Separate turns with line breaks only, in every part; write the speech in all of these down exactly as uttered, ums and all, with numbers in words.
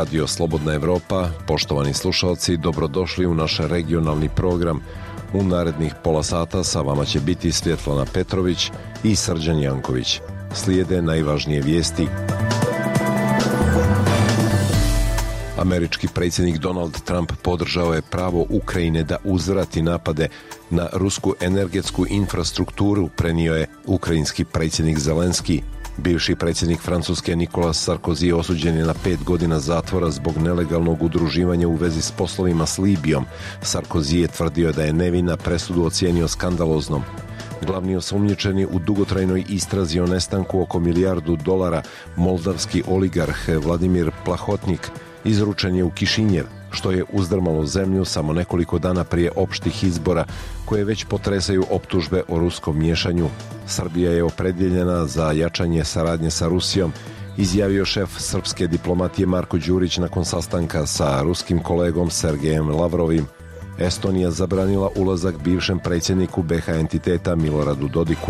Radio Slobodna Evropa. Poštovani slušalci, dobrodošli u naš regionalni program. U narednih pola sata sa vama će biti Svjetlana Petrović i Srđan Janković. Slijede najvažnije vijesti. Američki predsjednik Donald Trump podržao je pravo Ukrajine da uzvrati napade na rusku energetsku infrastrukturu, prenio je ukrajinski predsjednik Zelenski. Bivši predsjednik Francuske Nicolas Sarkozy osuđen je na pet godina zatvora zbog nelegalnog udruživanja u vezi s poslovima s Libijom. Sarkozy je tvrdio da je nevin, a presudu ocijenio skandaloznom. Glavni osumnjičeni u dugotrajnoj istrazi o nestanku oko milijardu dolara, moldavski oligarh Vladimir Plahotnik, izručen je u Kišinjev, što je uzdrmalo zemlju samo nekoliko dana prije opštih izbora koje već potresaju optužbe o ruskom miješanju. Srbija je opredjeljena za jačanje saradnje sa Rusijom, izjavio šef srpske diplomatije Marko Đurić nakon sastanka sa ruskim kolegom Sergejem Lavrovim. Estonija zabranila ulazak bivšem predsjedniku be ha entiteta Miloradu Dodiku.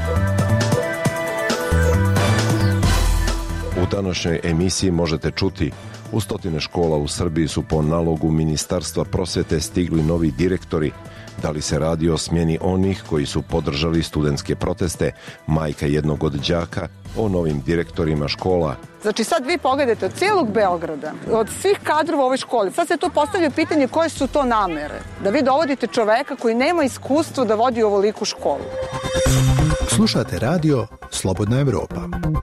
U današnjoj emisiji možete čuti: u stotine škola u Srbiji su po nalogu Ministarstva prosvjete stigli novi direktori. Da li se radi o smjeni onih koji su podržali studentske proteste? Majka jednog od đaka o novim direktorima škola.
Znači sad vi pogledajte od cijelog Beograda, od svih kadrova u ovoj školi, sad se tu postavlja pitanje koje su to namere. Da vi dovodite čoveka koji nema iskustvo da vodi ovoliku školu.
Slušate radio Slobodna Evropa.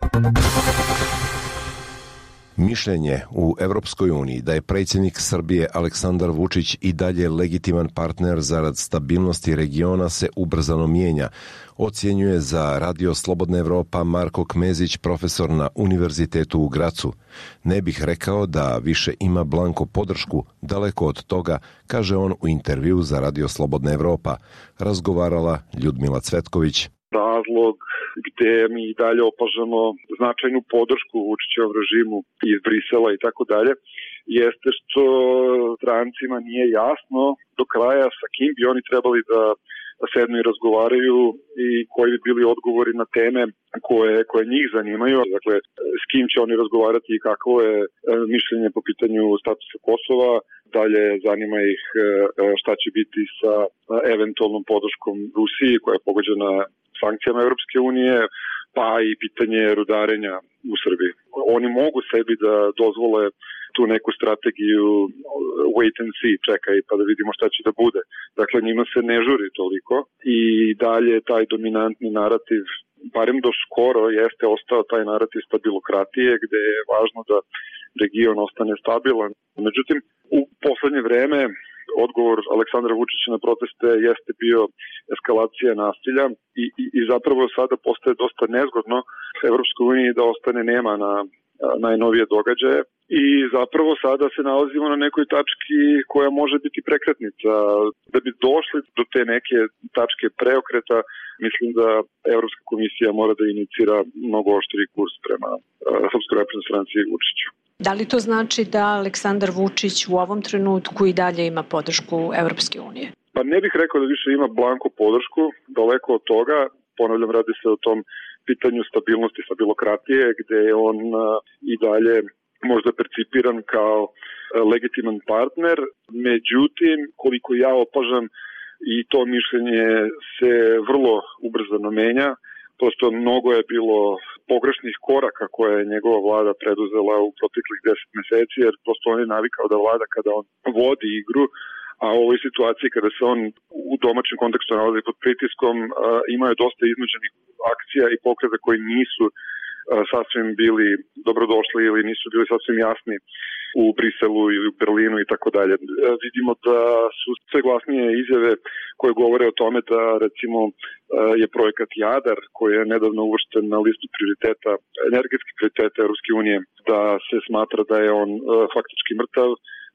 Mišljenje u Europskoj uniji da je predsjednik Srbije Aleksandar Vučić i dalje legitiman partner zarad stabilnosti regiona se ubrzano mijenja, ocjenjuje za Radio Slobodna Evropa Marko Kmezić, profesor na Univerzitetu u Gracu. Ne bih rekao da više ima blanko podršku, daleko od toga, kaže on u intervju za Radio Slobodna Evropa. Razgovarala Ljudmila Cvetković.
Razlog gdje mi i dalje opažamo značajnu podršku Vučićevom režimu iz Brisela i tako dalje, jeste što strancima nije jasno do kraja sa kim bi oni trebali da sednu i razgovaraju i koji bi bili odgovori na teme koje, koje njih zanimaju. Dakle, s kim će oni razgovarati i kakvo je mišljenje po pitanju statusa Kosova. Dalje zanima ih šta će biti sa eventualnom podrškom Rusiji koja je pogođena sankcijama Europske unije, pa i pitanje rudarenja u Srbiji. Oni mogu sebi da dozvole tu neku strategiju wait and see, čekaj pa da vidimo šta će da bude. Dakle, njima se ne žuri toliko i dalje taj dominantni narativ, barem do skoro, jeste ostao taj narativ stabilokratije, gde je važno da region ostane stabilan. Međutim, u poslednje vreme odgovor Aleksandra Vučića na proteste jeste bio eskalacija nasilja i, i, i zapravo sada postaje dosta nezgodno Evropskoj uniji da ostane nema na najnovije događaje i zapravo sada se nalazimo na nekoj tački koja može biti prekretnica. Da bi došli do te neke tačke preokreta, mislim da Evropska komisija mora da inicira mnogo oštriji kurs prema uh, Srpskoj naprednoj stranci i Vučiću.
Da li to znači da Aleksandar Vučić u ovom trenutku i dalje ima podršku Evropske unije?
Pa ne bih rekao da više ima blanko podršku, daleko od toga. Ponavljam, radi se o tom pitanju stabilnosti, stabilokratije, gde je on uh, i dalje možda percipiran kao uh, legitiman partner. Međutim, koliko ja opažam, i to mišljenje se vrlo ubrzano menja. Prosto mnogo je bilo pogrešnih koraka koje je njegova vlada preduzela u proteklih deset meseci, jer prosto on je navikao da vlada kada on vodi igru, a u ovoj situaciji kada se on u domaćem kontekstu nalazi pod pritiskom, imao je dosta iznuđenih akcija i pokreta koji nisu sasvim bili dobrodošli ili nisu bili sasvim jasni u Briselu ili u Berlinu i tako dalje. Vidimo da su sve glasnije izjave koje govore o tome da recimo je projekat Jadar, koji je nedavno uvršten na listu prioriteta, energetskih prioriteta Europske unije, da se smatra da je on faktički mrtav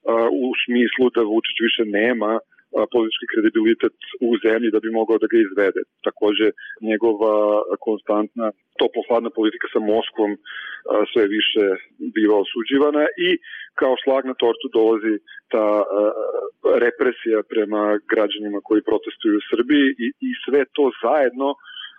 u smislu da Vučić više nema politički kredibilitet u zemlji da bi mogao da ga izvede. Takođe, njegova konstantna toplo-hladna politika sa Moskvom sve više biva osuđivana i kao šlag na tortu dolazi ta represija prema građanima koji protestuju u Srbiji i, i sve to zajedno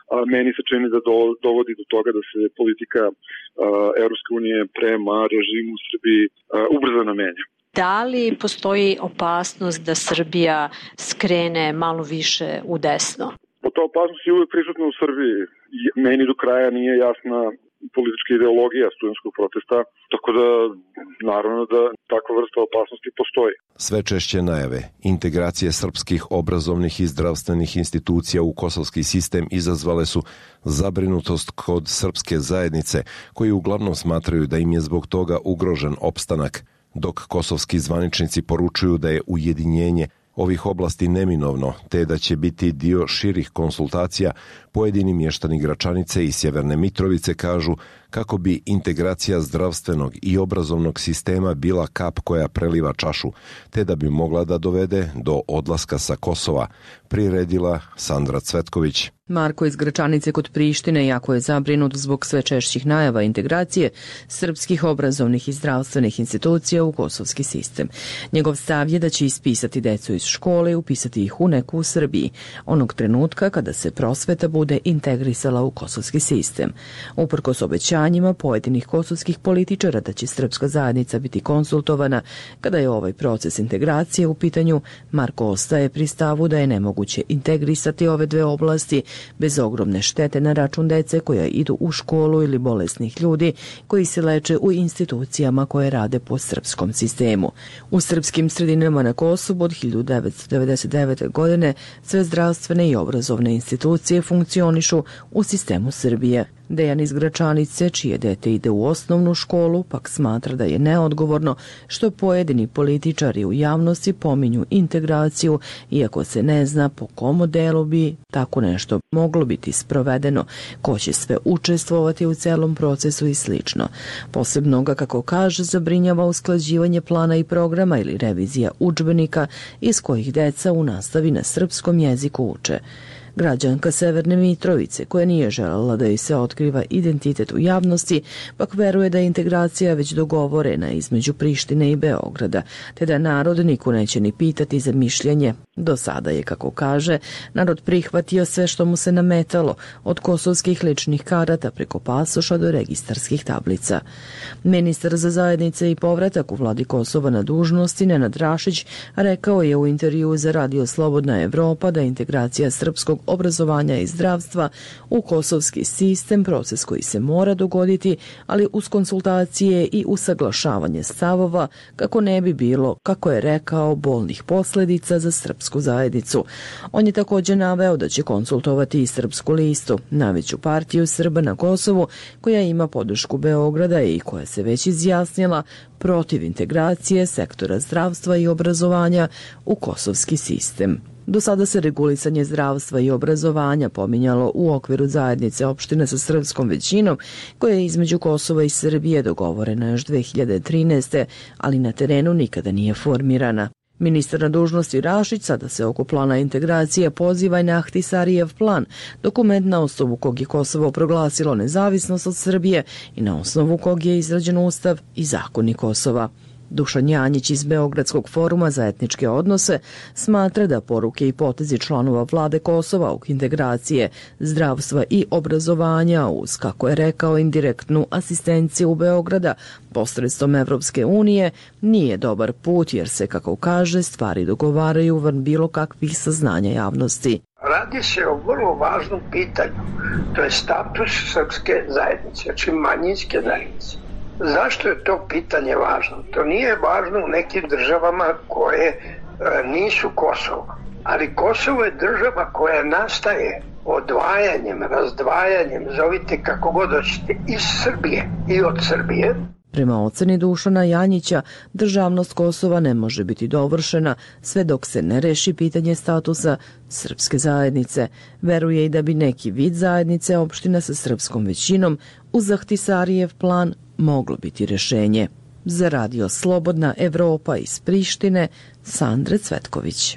a meni se čini da do, dovodi do toga da se politika a, Evropske unije prema režimu u Srbiji a, ubrzano menja.
Da li postoji opasnost da Srbija skrene malo više u desno?
Pa ta opasnost je uvijek prisutna u Srbiji. Meni do kraja nije jasna politička ideologija studentskog protesta, tako da naravno da takva vrsta opasnosti postoji.
Sve češće najave integracije srpskih obrazovnih i zdravstvenih institucija u kosovski sistem izazvale su zabrinutost kod srpske zajednice, koji uglavnom smatraju da im je zbog toga ugrožen opstanak, dok kosovski zvaničnici poručuju da je ujedinjenje ovih oblasti neminovno, te da će biti dio širih konsultacija. Pojedini mještani Gračanice i Sjeverne Mitrovice kažu kako bi integracija zdravstvenog i obrazovnog sistema bila kap koja preliva čašu, te da bi mogla da dovede do odlaska sa Kosova, priredila Sandra Cvetković.
Marko iz Gračanice kod Prištine jako je zabrinut zbog sve češćih najava integracije srpskih obrazovnih i zdravstvenih institucija u kosovski sistem. Njegov stav je da će ispisati decu iz škole i upisati ih u neku u Srbiji, onog trenutka kada se prosveta bude integrisala u kosovski sistem. Uprkos obećanjima pojedinih kosovskih političara da će srpska zajednica biti konsultovana kada je ovaj proces integracije u pitanju, Marko ostaje pri stavu da je nemoguće integrisati ove dve oblasti bez ogromne štete na račun dece koja idu u školu ili bolesnih ljudi koji se leče u institucijama koje rade po srpskom sistemu. U srpskim sredinama na Kosovu od hiljadu devetsto devedeset devete. godine sve zdravstvene i obrazovne institucije funkcionišu u sistemu Srbije. Dejan iz Gračanice, čije dete ide u osnovnu školu, pak smatra da je neodgovorno što pojedini političari u javnosti pominju integraciju, iako se ne zna po kom modelu bi tako nešto moglo biti sprovedeno, ko će sve učestvovati u celom procesu i slično. Posebno ga, kako kaže, zabrinjava usklađivanje plana i programa ili revizija udžbenika iz kojih deca u nastavi na srpskom jeziku uče. Građanka Severne Mitrovice, koja nije željela da joj se otkriva identitet u javnosti, pak veruje da je integracija već dogovorena između Prištine i Beograda, te da narod niko neće ni pitati za mišljenje. Do sada je, kako kaže, narod prihvatio sve što mu se nametalo, od kosovskih ličnih karata preko pasoša do registarskih tablica. Ministar za zajednice i povratak u vladi Kosova na dužnosti, Nenad Rašić, rekao je u intervjuu za Radio Slobodna Evropa da integracija srpskog obrazovanja i zdravstva u kosovski sistem proces koji se mora dogoditi, ali uz konsultacije i usaglašavanje stavova kako ne bi bilo, kako je rekao, bolnih posljedica za srpsku zajednicu. On je također naveo da će konsultovati i Srpsku listu, najveću partiju Srba na Kosovu, koja ima podršku Beograda i koja se već izjasnila protiv integracije sektora zdravstva i obrazovanja u kosovski sistem. Do sada se regulisanje zdravstva i obrazovanja pominjalo u okviru zajednice opština sa srpskom većinom, koja je između Kosova i Srbije dogovorena još dve hiljade trinaeste. ali na terenu nikada nije formirana. Ministar na dužnosti Rašić sada se oko plana integracije poziva i na Ahtisarijev plan, dokument na osnovu kog je Kosovo proglasilo nezavisnost od Srbije i na osnovu kog je izrađen ustav i zakoni Kosova. Dušan Janjić iz Beogradskog foruma za etničke odnose smatra da poruke i potezi članova vlade Kosova u integracije zdravstva i obrazovanja uz, kako je rekao, indirektnu asistenciju Beograda posredstvom Evropske unije nije dobar put, jer se, kako kaže, stvari dogovaraju van bilo kakvih saznanja javnosti.
Radi se o vrlo važnom pitanju, to je status srpske zajednice, znači manjinske zajednice. Zašto je to pitanje važno? To nije važno u nekim državama koje e, nisu Kosovo, ali Kosovo je država koja nastaje odvajanjem, razdvajanjem, zovite kako god hoćete, iz Srbije i od Srbije.
Prema oceni Dušana Janjića, državnost Kosova ne može biti dovršena sve dok se ne reši pitanje statusa srpske zajednice. Veruje i da bi neki vid zajednice opština sa srpskom većinom uz Ahtisarijev plan moglo biti rješenje. Za Radio Slobodna Evropa iz Prištine, Sandra Cvetković.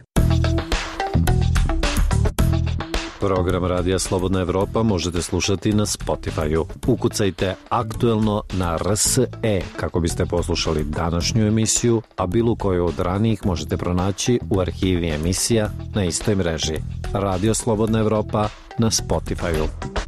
Program Radija Slobodna Evropa možete slušati na Spotify-u. Ukucajte aktuelno na R S E kako biste poslušali današnju emisiju, a bilo koju od ranijih možete pronaći u arhivi emisija na istoj mreži. Radio Slobodna Evropa na Spotify-u.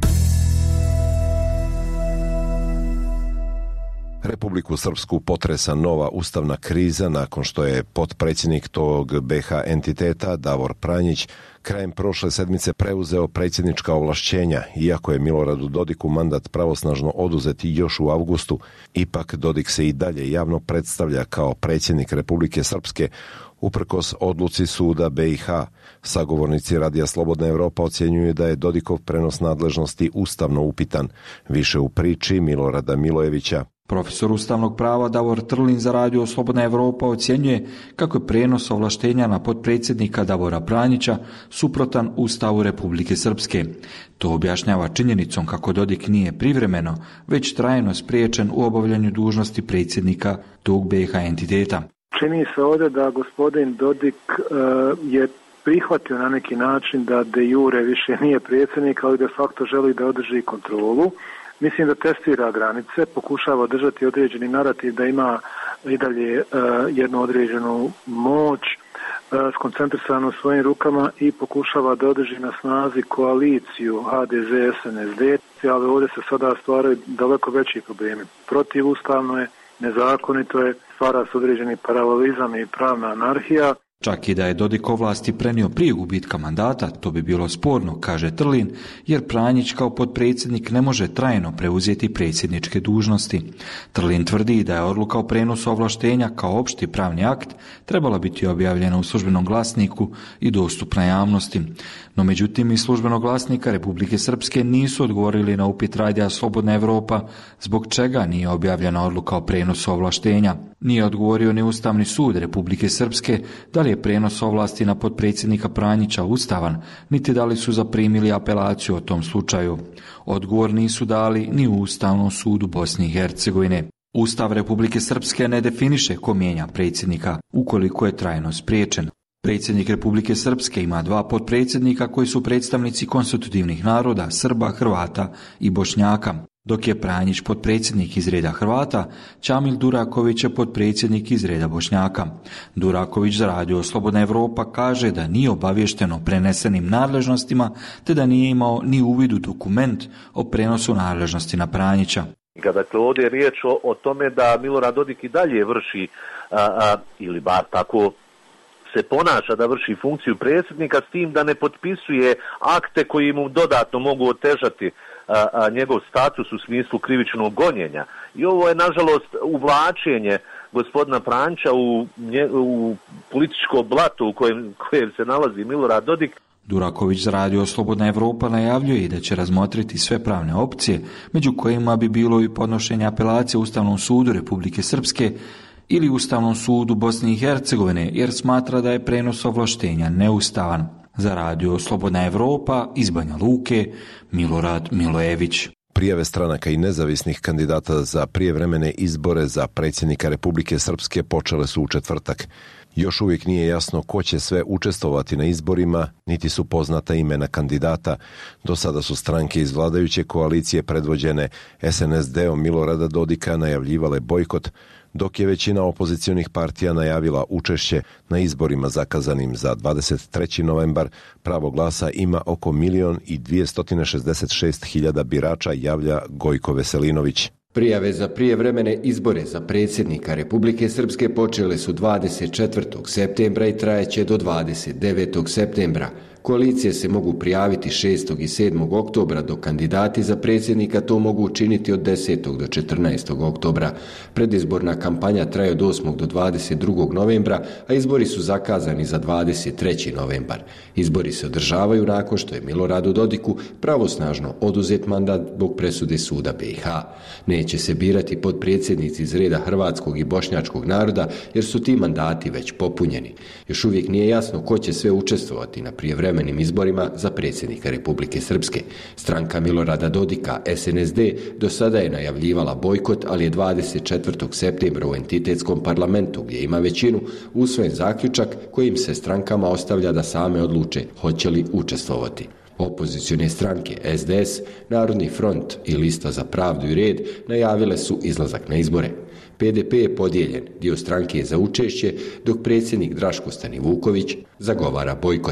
Republiku Srpsku potresa nova ustavna kriza nakon što je potpredsjednik tog be ha entiteta Davor Pranjić krajem prošle sedmice preuzeo predsjednička ovlašćenja. Iako je Miloradu Dodiku mandat pravosnažno oduzeti još u avgustu, ipak Dodik se i dalje javno predstavlja kao predsjednik Republike Srpske uprkos odluci suda be i ha. Sagovornici Radija Slobodna Evropa ocjenjuju da je Dodikov prenos nadležnosti ustavno upitan. Više u priči Milorada Milojevića.
Profesor ustavnog prava Davor Trlin za Radio Slobodna Evropa ocjenjuje kako je prenos ovlaštenja na potpredsjednika Davora Pranjića suprotan Ustavu Republike Srpske. To objašnjava činjenicom kako Dodik nije privremeno, već trajno spriječen u obavljanju dužnosti predsjednika tog be ha entiteta.
Čini se ovdje da gospodin Dodik uh, je prihvatio na neki način da de jure više nije predsjednik, ali de facto želi da održi kontrolu. Mislim da testira granice, pokušava održati određeni narativ da ima i dalje uh, jednu određenu moć uh, skoncentrisanu u svojim rukama i pokušava da održi na snazi koaliciju ha de ze es en es de, ali ovdje se sada stvaraju daleko veći problemi. Protivustavno je, nezakonito je, stvara se određeni paralelizam i pravna anarhija.
Čak i da je Dodik ovlasti prenio prije gubitka mandata, to bi bilo sporno, kaže Trlin, jer Pranjić kao potpredsjednik ne može trajno preuzeti predsjedničke dužnosti. Trlin tvrdi da je odluka o prenosu ovlaštenja kao opšti pravni akt trebala biti objavljena u službenom glasniku i dostupna javnosti. No međutim iz službenog glasnika Republike Srpske nisu odgovorili na upit Radija Slobodna Evropa zbog čega nije objavljena odluka o prenosu ovlaštenja. Nije odgovorio ni Ustavni sud Republike Srpske da li je prenos ovlasti na potpredsjednika Pranjića ustavan, niti da li su zaprimili apelaciju o tom slučaju. Odgovor nisu dali ni u Ustavnom sudu Bosne i Hercegovine. Ustav Republike Srpske ne definiše ko mijenja predsjednika ukoliko je trajno spriječen. Predsjednik Republike Srpske ima dva potpredsjednika koji su predstavnici konstitutivnih naroda, Srba, Hrvata i Bošnjaka. Dok je Pranjić potpredsjednik iz reda Hrvata, Čamil Duraković je potpredsjednik iz reda Bošnjaka. Duraković za Radio Slobodna Evropa kaže da nije obaviješten o prenesenim nadležnostima, te da nije imao ni uvid u dokument o prenosu nadležnosti na Pranjića.
Dakle, ovdje je riječ o, o tome da Milorad Dodik i dalje vrši, a, a, ili bar tako se ponaša da vrši funkciju predsjednika, s tim da ne potpisuje akte koji mu dodatno mogu otežati a, a, njegov status u smislu krivičnog gonjenja. I ovo je, nažalost, uvlačenje gospodina Pranjića u, nje, u političko blato u kojem, kojem se nalazi Milorad Dodik.
Duraković za Radio Slobodna Evropa najavljuje i da će razmotriti sve pravne opcije, među kojima bi bilo i podnošenje apelacije Ustavnom sudu Republike Srpske ili Ustavnom sudu Bosne i Hercegovine, jer smatra da je prenos ovlaštenja neustavan. Za Radio Slobodna Evropa iz Banja Luke, Milorad Milojević.
Prijave stranaka i nezavisnih kandidata za prijevremene izbore za predsjednika Republike Srpske počele su u četvrtak. Još uvijek nije jasno ko će sve učestvovati na izborima, niti su poznata imena kandidata. Do sada su stranke iz vladajuće koalicije predvođene es en es de-om Milorada Dodika najavljivale bojkot, dok je većina opozicionih partija najavila učešće na izborima zakazanim za dvadeset treći novembar. Pravo glasa ima oko milion i dvjesto šezdeset šest hiljada birača, javlja Gojko Veselinović.
Prijave za prijevremene izbore za predsjednika Republike Srpske počele su dvadeset četvrtog septembra i trajeće do dvadeset devetog septembra. Koalicije se mogu prijaviti šestog i sedmog oktobra, dok kandidati za predsjednika to mogu učiniti od desetog do četrnaestog oktobra. Predizborna kampanja traje od osmog do dvadeset drugog novembra, a izbori su zakazani za dvadeset treći novembar. Izbori se održavaju nakon što je Miloradu Dodiku pravosnažno oduzet mandat zbog presude suda be i ha. Neće se birati potpredsjednici iz reda hrvatskog i bošnjačkog naroda, jer su ti mandati već popunjeni. Još uvijek nije jasno ko će sve učestvovati na prijevremenim izborima za predsjednika Republike Srpske. Stranka Milorada Dodika, es en es de, do sada je najavljivala bojkot, ali je dvadeset četvrtog septembra u entitetskom parlamentu, gdje ima većinu, usvojen zaključak kojim se strankama ostavlja da same odluče hoće li učestvovati. Opozicione stranke es de es, Narodni front i Lista za pravdu i red najavile su izlazak na izbore. pe de pe je podijeljen, dio stranke je za učešće, dok predsjednik Draško Stanivuković zagovara bojkot.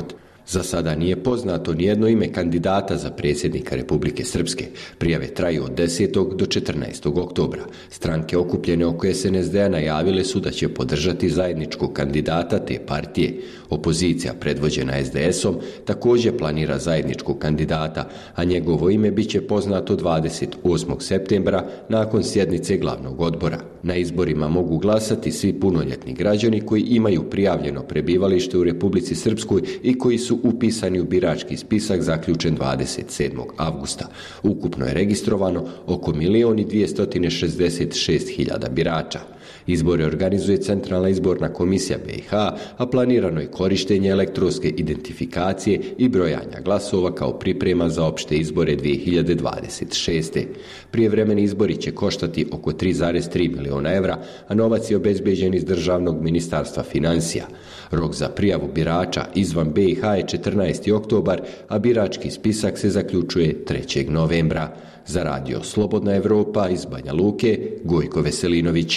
Za sada nije poznato nijedno ime kandidata za predsjednika Republike Srpske. Prijave traju od desetog do četrnaestog oktobra. Stranke okupljene oko S N S D-a najavile su da će podržati zajedničkog kandidata te partije. Opozicija, predvođena S D S-om, također planira zajedničkog kandidata, a njegovo ime bit će poznato dvadeset osmog septembra nakon sjednice glavnog odbora. Na izborima mogu glasati svi punoljetni građani koji imaju prijavljeno prebivalište u Republici Srpskoj i koji su upisani u birački spisak zaključen dvadeset sedmog avgusta. Ukupno je registrovano oko milion i dvjesto šezdeset šest hiljada birača. Izbore organizuje Centralna izborna komisija B i H, a planirano je korištenje elektronske identifikacije i brojanja glasova kao priprema za opšte izbore dvije hiljade dvadeset šeste. Prijevremeni izbori će koštati oko tri zarez tri miliona evra, a novac je obezbeđen iz Državnog ministarstva financija. Rok za prijavu birača izvan B i H je četrnaesti oktobar, a birački spisak se zaključuje trećeg novembra. Za radio Slobodna Evropa iz Banja Luke, Gojko Veselinović.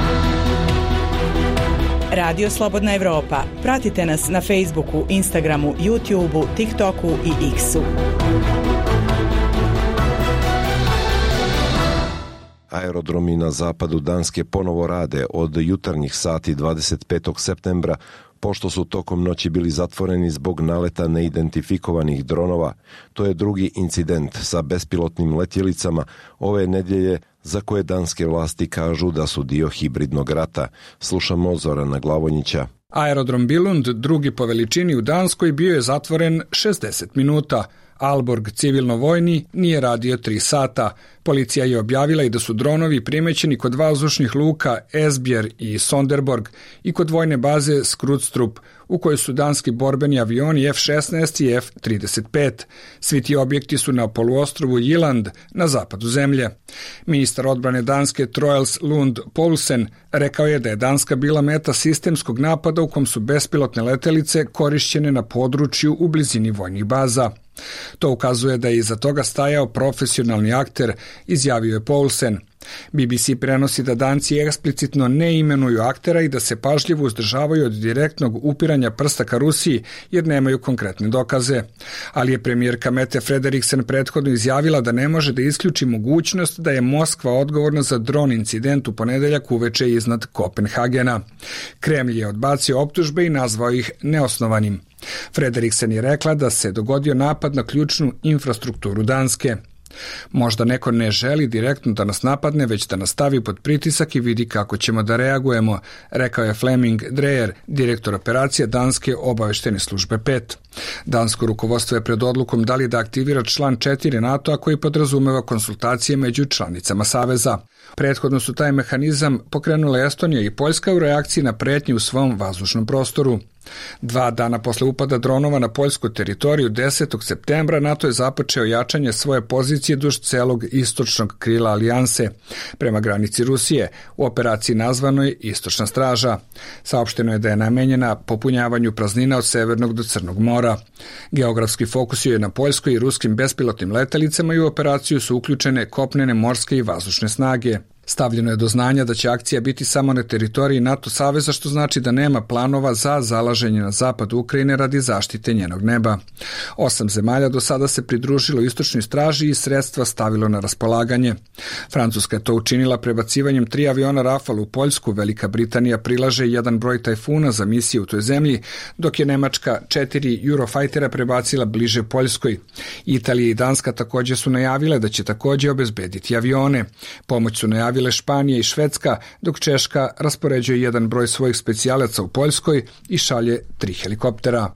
Radio Slobodna Evropa. Pratite nas na Facebooku, Instagramu, YouTubeu, TikToku i X-u.
Aerodromi na zapadu Danske ponovo rade od jutarnjih sati dvadeset petog septembra, pošto su tokom noći bili zatvoreni zbog naleta neidentifikovanih dronova. To je drugi incident sa bespilotnim letjelicama ove nedjelje za koje danske vlasti kažu da su dio hibridnog rata. Slušamo Zorana Glavonjića.
Aerodrom Billund, drugi po veličini u Danskoj, bio je zatvoren šezdeset minuta. Aalborg, civilno-vojni, nije radio tri sata. Policija je objavila i da su dronovi primećeni kod vazdušnih luka Esbjerg i Sonderborg i kod vojne baze Skrudstrup, u kojoj su danski borbeni avioni F šesnaest i F trideset pet. Svi ti objekti su na poluostrovu Jylland, na zapadu zemlje. Ministar odbrane Danske Troels Lund Poulsen rekao je da je Danska bila meta sistemskog napada u kom su bespilotne letelice korišćene na području u blizini vojnih baza. To ukazuje da je iza toga stajao profesionalni akter, izjavio je Poulsen. B B C prenosi da Danci eksplicitno ne imenuju aktera i da se pažljivo uzdržavaju od direktnog upiranja prsta ka Rusiji jer nemaju konkretne dokaze. Ali je premijerka Mette Frederiksen prethodno izjavila da ne može da isključi mogućnost da je Moskva odgovorna za dron incident u ponedeljak uveče iznad Kopenhagena. Kremlj je odbacio optužbe i nazvao ih neosnovanim. Frederiksen je rekla da se dogodio napad na ključnu infrastrukturu Danske. Možda neko ne želi direktno da nas napadne, već da nas stavi pod pritisak i vidi kako ćemo da reagujemo, rekao je Flemming Dreyer, direktor operacije Danske obaveštene službe pet. Dansko rukovodstvo je pred odlukom da li da aktivira član četiri NATO-a koji podrazumeva konsultacije među članicama Saveza. Prethodno su taj mehanizam pokrenule Estonija i Poljska u reakciji na pretnje u svom vazdušnom prostoru. Dva dana posle upada dronova na poljsku teritoriju desetog septembra NATO je započeo jačanje svoje pozicije duž celog istočnog krila alijanse prema granici Rusije u operaciji nazvanoj Istočna straža. Saopšteno je da je namenjena popunjavanju praznina od Severnog do Crnog mora. Geografski fokus je na poljskoj i ruskim bespilotnim letelicama i u operaciju su uključene kopnene, morske i vazdušne snage. Stavljeno je do znanja da će akcija biti samo na teritoriji NATO saveza, što znači da nema planova za zalaženje na zapad Ukrajine radi zaštite njenog neba. Osam zemalja do sada se pridružilo istočnoj straži i sredstva stavilo na raspolaganje. Francuska je to učinila prebacivanjem tri aviona Rafale u Poljsku, Velika Britanija prilaže jedan broj tajfuna za misije u toj zemlji, dok je Nemačka četiri Eurofightera prebacila bliže Poljskoj. Italija i Danska također su najavile da će također obezbediti avione. Pomoć su najavile Španija i Švedska, dok Češka raspoređuje jedan broj svojih specijalaca u Poljskoj i šalje tri helikoptera.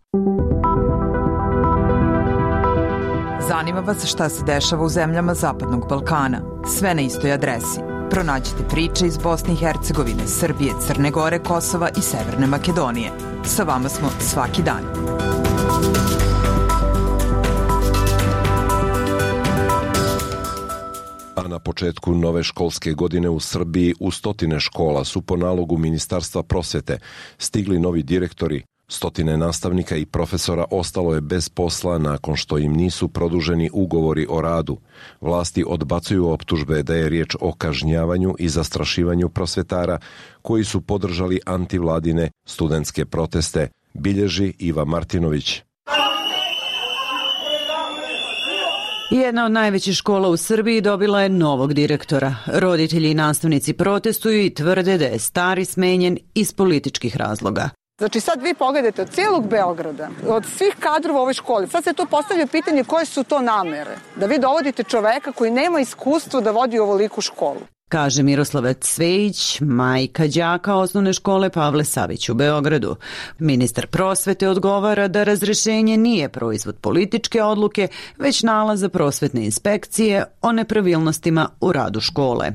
Zanima vas šta se dešava u zemljama Zapadnog Balkana? Sve na istoj adresi. Pronađite priče iz Bosne i Hercegovine, Srbije, Crne Gore, Kosova i Severne Makedonije. Sa vama smo svaki dan.
A na početku nove školske godine u Srbiji u stotine škola su po nalogu Ministarstva prosvete stigli novi direktori. Stotine nastavnika i profesora ostalo je bez posla nakon što im nisu produženi ugovori o radu. Vlasti odbacuju optužbe da je riječ o kažnjavanju i zastrašivanju prosvetara koji su podržali antivladine studentske proteste, bilježi Iva Martinović.
Jedna od najvećih škola u Srbiji dobila je novog direktora. Roditelji i nastavnici protestuju i tvrde da je stari smenjen iz političkih razloga.
Znači sad vi pogledajte od cijelog Beograda, od svih kadrova u ovoj školi, sad se tu postavlja pitanje koje su to namere. Da vi dovodite čoveka koji nema iskustvo da vodi ovoliku školu.
Kaže Miroslava Cvejić, majka đaka osnovne škole Pavle Savić u Beogradu. Ministar prosvete odgovara da razrešenje nije proizvod političke odluke, već nalaza prosvetne inspekcije o nepravilnostima u radu škole.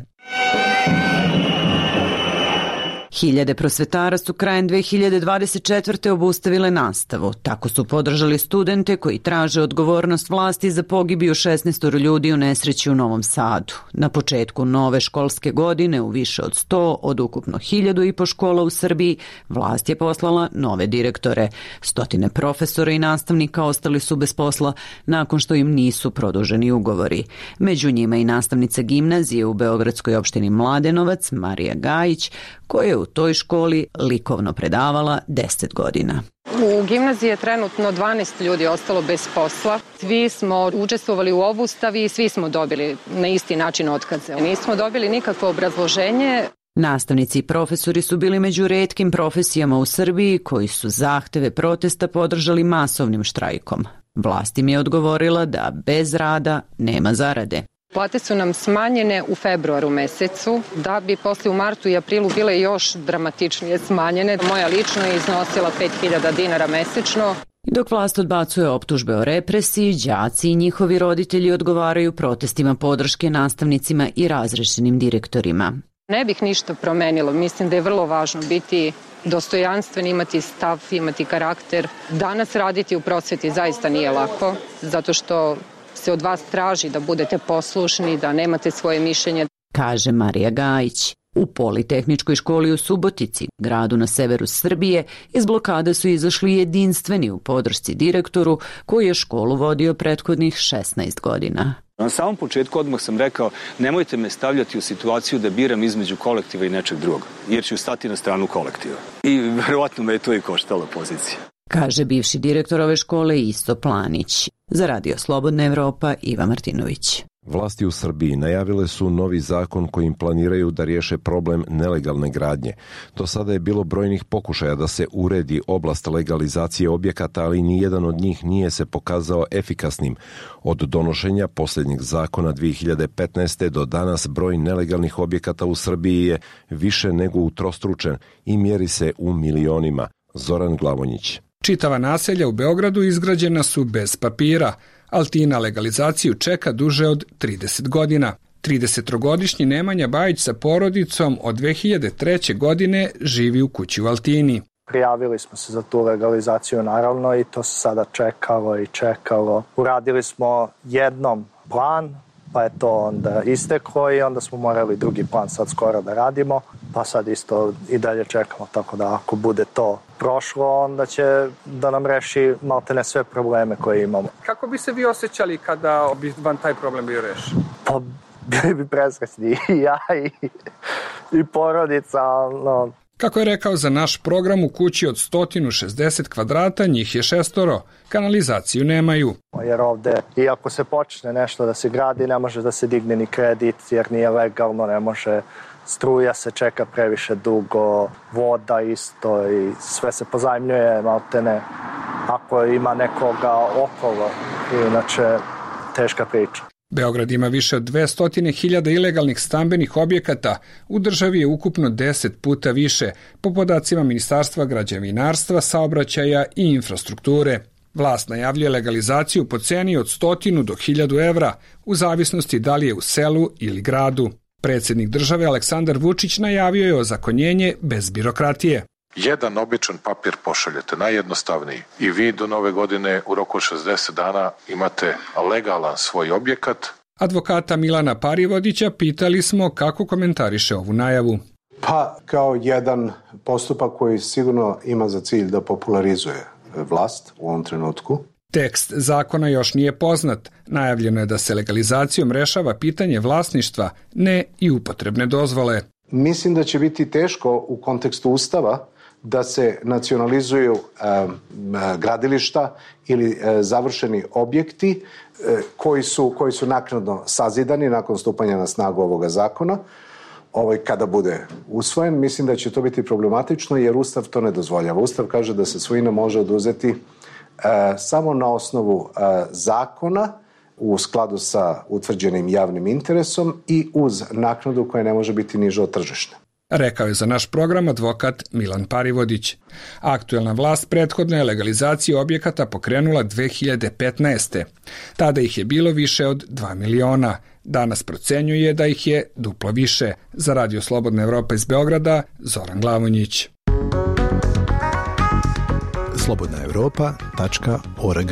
Hiljade prosvetara su krajem dve hiljade dvadeset četvrte obustavile nastavu. Tako su podržali studente koji traže odgovornost vlasti za pogibiju šesnaestoro ljudi u nesreći u Novom Sadu. Na početku nove školske godine u više od sto od ukupno hiljadu i po škola u Srbiji vlast je poslala nove direktore. Stotine profesora i nastavnika ostali su bez posla nakon što im nisu produženi ugovori. Među njima i nastavnica gimnazije u beogradskoj opštini Mladenovac Marija Gajić, koja je u toj školi likovno predavala deset godina.
U gimnaziji je trenutno dvanaest ljudi ostalo bez posla. Svi smo učestvovali u obustavi i svi smo dobili na isti način otkaze. Nismo dobili nikakvo obrazloženje.
Nastavnici i profesori su bili među retkim profesijama u Srbiji koji su zahteve protesta podržali masovnim štrajkom. Vlast im je odgovorila da bez rada nema zarade.
Plate su nam smanjene u februaru mesecu, da bi posle u martu i aprilu bile još dramatičnije smanjene. Moja lično je iznosila pet hiljada dinara mesečno.
Dok vlast odbacuje optužbe o represiji, đaci i njihovi roditelji odgovaraju protestima podrške nastavnicima i razrešenim direktorima.
Ne bih ništa promenilo. Mislim da je vrlo važno biti dostojanstven, imati stav, imati karakter. Danas raditi u prosveti zaista nije lako, zato što se od vas traži da budete poslušni, da nemate svoje mišljenje.
Kaže Marija Gajić. U Politehničkoj školi u Subotici, gradu na severu Srbije, iz blokade su izašli jedinstveni u podršci direktoru koji je školu vodio prethodnih šesnaest godina.
Na samom početku odmah sam rekao, nemojte me stavljati u situaciju da biram između kolektiva i nečeg drugog, jer ću stati na stranu kolektiva. I verovatno me je to i koštalo pozicija.
Kaže bivši direktor ove škole Isto Planić. Za Radio Slobodna Evropa, Iva Martinović.
Vlasti u Srbiji najavile su novi zakon kojim planiraju da riješe problem nelegalne gradnje. Do sada je bilo brojnih pokušaja da se uredi oblast legalizacije objekata, ali nijedan od njih nije se pokazao efikasnim. Od donošenja posljednjeg zakona dvije hiljade petnaeste. do danas broj nelegalnih objekata u Srbiji je više nego utrostručen i mjeri se u milionima. Zoran Glavonjić.
Čitava naselja u Beogradu izgrađena su bez papira. Altina legalizaciju čeka duže od trideset godina. tridesetogodišnji Nemanja Bajić sa porodicom od dve hiljade treće. godine živi u kući u Altini.
Prijavili smo se za tu legalizaciju naravno i to se sada čekalo i čekalo. Uradili smo jednom plan, pa je to onda isteklo i onda smo morali drugi plan sad skoro da radimo, pa sad isto i dalje čekamo, tako da ako bude to prošlo, onda će da nam reši maltene sve probleme koje imamo.
Kako bi se vi osjećali kada bi vam taj problem bio rešen?
Pa bili bi presrećni i ja i, i porodica, no.
Kako je rekao za naš program, u kući od sto šezdeset kvadrata, njih je šestoro, kanalizaciju nemaju.
Jer ovde, iako se počne nešto da se gradi, ne može da se digne ni kredit, jer nije legalno, ne može, struja se čeka previše dugo, voda isto i sve se pozajmljuje, maltene, ako ima nekoga okolo, inače teška priča.
Beograd ima više od dvesta hiljada ilegalnih stambenih objekata, u državi je ukupno deset puta više, po podacima Ministarstva građevinarstva, saobraćaja i infrastrukture. Vlast najavljuje legalizaciju po ceni od stotinu do hiljadu evra, u zavisnosti da li je u selu ili gradu. Predsjednik države Aleksandar Vučić najavio je ozakonjenje bez birokratije.
Jedan običan papir pošaljete, najjednostavniji. I vi do nove godine u roku šezdeset dana imate legalan svoj objekat.
Advokata Milana Parivodića pitali smo kako komentariše ovu najavu.
Pa kao jedan postupak koji sigurno ima za cilj da popularizuje vlast u ovom trenutku.
Tekst zakona još nije poznat. Najavljeno je da se legalizacijom rešava pitanje vlasništva, ne i upotrebne dozvole.
Mislim da će biti teško u kontekstu Ustava da se nacionalizuju e, gradilišta ili e, završeni objekti e, koji su, koji su naknadno sazidani nakon stupanja na snagu ovoga zakona. Ovaj, kada bude usvojen, mislim da će to biti problematično jer Ustav to ne dozvoljava. Ustav kaže da se svojina može oduzeti e, samo na osnovu e, zakona u skladu sa utvrđenim javnim interesom i uz naknadu koja ne može biti niža od tržišne.
Rekao je za naš program advokat Milan Parivodić. Aktuelna vlast prethodno je legalizaciju objekata pokrenula dve hiljade petnaeste. Tada ih je bilo više od dva miliona. Danas procenjuje da ih je duplo više. Za Radio Slobodna Evropa iz Beograda, Zoran Glavonjić.
slobodna evropa tačka org.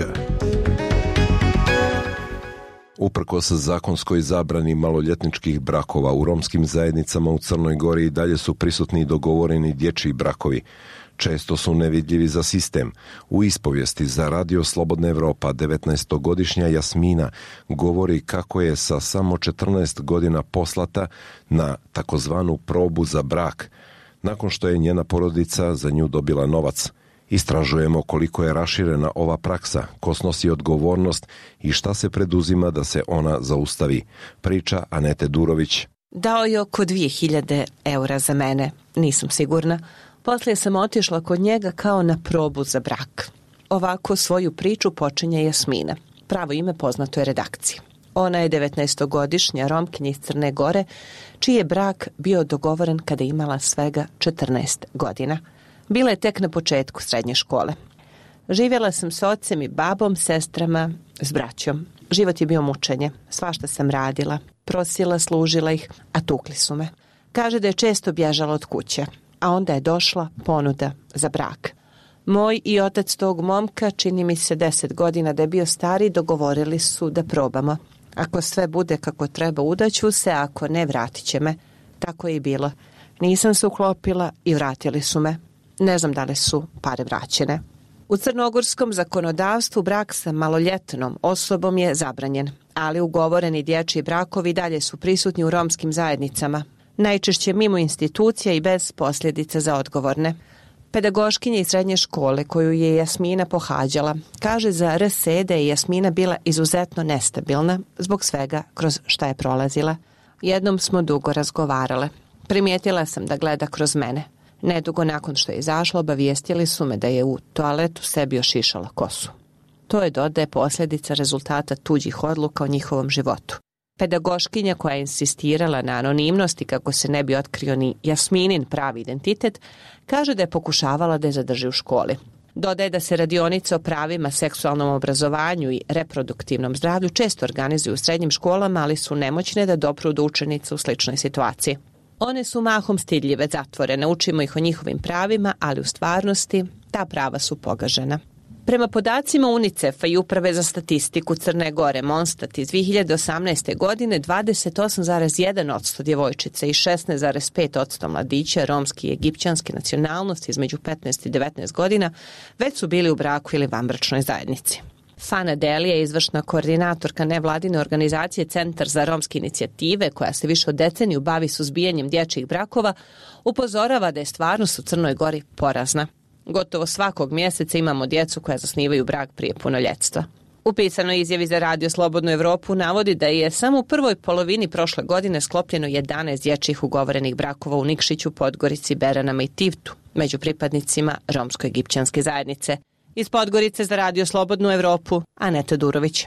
Uprkos zakonskoj zabrani maloljetničkih brakova u romskim zajednicama u Crnoj Gori i dalje su prisutni dogovoreni dječji brakovi. Često su nevidljivi za sistem. U ispovijesti za Radio Slobodna Evropa devetnaestogodišnja Jasmina govori kako je sa samo četrnaest godina poslata na takozvanu probu za brak, nakon što je njena porodica za nju dobila novac. Istražujemo koliko je raširena ova praksa, ko snosi odgovornost i šta se preduzima da se ona zaustavi. Priča Anete Durović.
Dao je oko dvije hiljade eura za mene, nisam sigurna. Poslije sam otišla kod njega kao na probu za brak. Ovako svoju priču počinje Jasmina. Pravo ime poznato je redakciji. Ona je devetnaestogodišnja Romkinja iz Crne Gore, čiji je brak bio dogovoren kada je imala svega četrnaest godina. Bila je tek na početku srednje škole. Živjela sam s ocem i babom, sestrama, s braćom. Život je bio mučenje. Svašta sam radila, prosila, služila ih, a tukli su me. Kaže da je često bježala od kuće, a onda je došla ponuda za brak. Moj i otac tog momka, čini mi se deset godina da je bio stari, dogovorili su da probamo. Ako sve bude kako treba, udaću se, a ako ne, vratit će me. Tako je i bilo. Nisam se uklopila i vratili su me. Ne znam da li su pare vraćene. U crnogorskom zakonodavstvu brak sa maloljetnom osobom je zabranjen, ali ugovoreni dječji brakovi dalje su prisutni u romskim zajednicama, najčešće mimo institucija i bez posljedica za odgovorne. Pedagoškinja iz srednje škole koju je Jasmina pohađala kaže za R S E da je Jasmina bila izuzetno nestabilna zbog svega kroz šta je prolazila. Jednom smo dugo razgovarale. Primijetila sam da gleda kroz mene. Nedugo nakon što je izašla, obavijestili su me da je u toaletu sebi ošišala kosu. To je, dodaje, posljedica rezultata tuđih odluka o njihovom životu. Pedagoškinja koja je insistirala na anonimnosti kako se ne bi otkrio ni Jasminin pravi identitet, kaže da je pokušavala da je zadrži u školi. Dodaje da se radionice o pravima, seksualnom obrazovanju i reproduktivnom zdravlju često organizuju u srednjim školama, ali su nemoćne da dopru do učenica u sličnoj situaciji. One su mahom stidljive, zatvorene, učimo ih o njihovim pravima, ali u stvarnosti ta prava su pogažena. Prema podacima UNICEF-a i Uprave za statistiku Crne Gore, Monstat, iz dvije hiljade osamnaeste. godine dvadeset osam zarez jedan posto djevojčica i šesnaest zarez pet posto mladića romski i egipćanske nacionalnosti između petnaest i devetnaest godina već su bili u braku ili vanbračnoj zajednici. Fana Delija, izvršna koordinatorka nevladine organizacije Centar za romske inicijative, koja se više od deceniju bavi suzbijanjem dječjih brakova, upozorava da je stvarnost u Crnoj Gori porazna. Gotovo svakog mjeseca imamo djecu koja zasnivaju brak prije punoljetstva. U pisanoj izjavi za Radio Slobodnu Evropu navodi da je samo u prvoj polovini prošle godine sklopljeno jedanaest dječjih ugovorenih brakova u Nikšiću, Podgorici, Beranama i Tivtu među pripadnicima romsko-egipćanske zajednice. Iz Podgorice za Radio Slobodnu Evropu, Aneta Durović.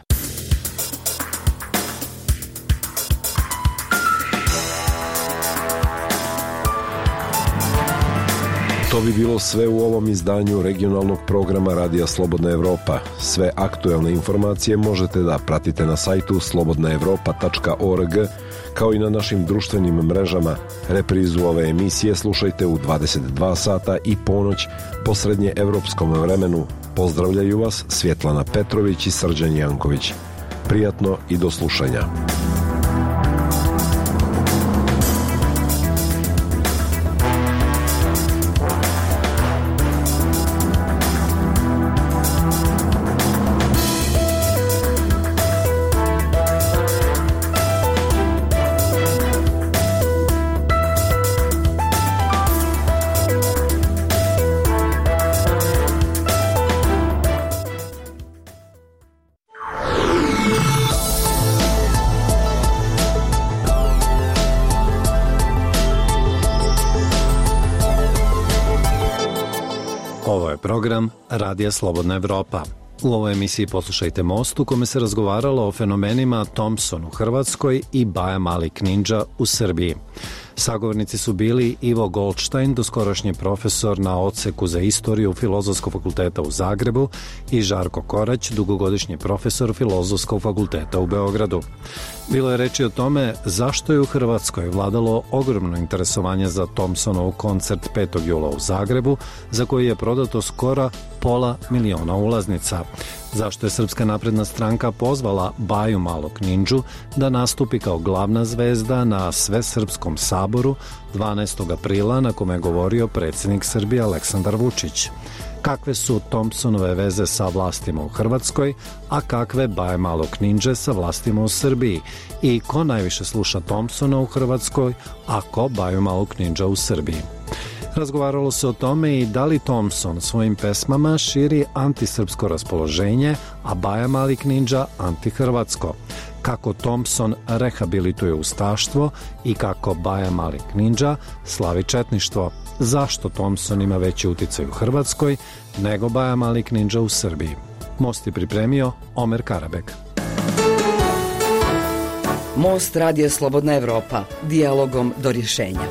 To bi bilo sve u ovom izdanju regionalnog programa Radija Slobodna Evropa. Sve aktuelne informacije možete da pratite na sajtu slobodna evropa tačka org, kao i na našim društvenim mrežama. Reprizu ove emisije slušajte u dvadeset dva sata i ponoć po srednje evropskom vremenu. Pozdravljaju vas Svjetlana Petrović i Srđan Janković. Prijatno i do slušanja.
program Radija Slobodna Evropa. U ovoj emisiji poslušajte Most u kome se razgovaralo o fenomenima Thompson u Hrvatskoj i Baja Malik Ninja u Srbiji. Sagovornici su bili Ivo Goldstein, doskorašnji profesor na odseku za istoriju Filozofskog fakulteta u Zagrebu, i Žarko Korać, dugogodišnji profesor Filozofskog fakulteta u Beogradu. Bilo je reči o tome zašto je u Hrvatskoj vladalo ogromno interesovanje za Thompsonov koncert petog jula u Zagrebu, za koji je prodato skoro pola miliona ulaznica. Zašto je Srpska napredna stranka pozvala Baju Malog Ninđu da nastupi kao glavna zvezda na Svesrpskom saboru dvanaestog aprila, na kome je govorio predsjednik Srbije Aleksandar Vučić. Kakve su Thompsonove veze sa vlastima u Hrvatskoj, a kakve Baje Malog Ninđe sa vlastima u Srbiji? I ko najviše sluša Thompsona u Hrvatskoj, a ko Baju Malog Ninđa u Srbiji? Razgovaralo se o tome i da li Thompson svojim pesmama širi antisrpsko raspoloženje, a Baja Malik Ninđa antihrvatsko. Kako Thompson rehabilituje ustaštvo i kako Baja Malik Ninđa slavi četništvo. Zašto Thompson ima veći uticaj u Hrvatskoj nego Baja Malik Ninđa u Srbiji? Most je pripremio Omer Karabek.
Most Radija Slobodna Evropa. Dijalogom do rješenja.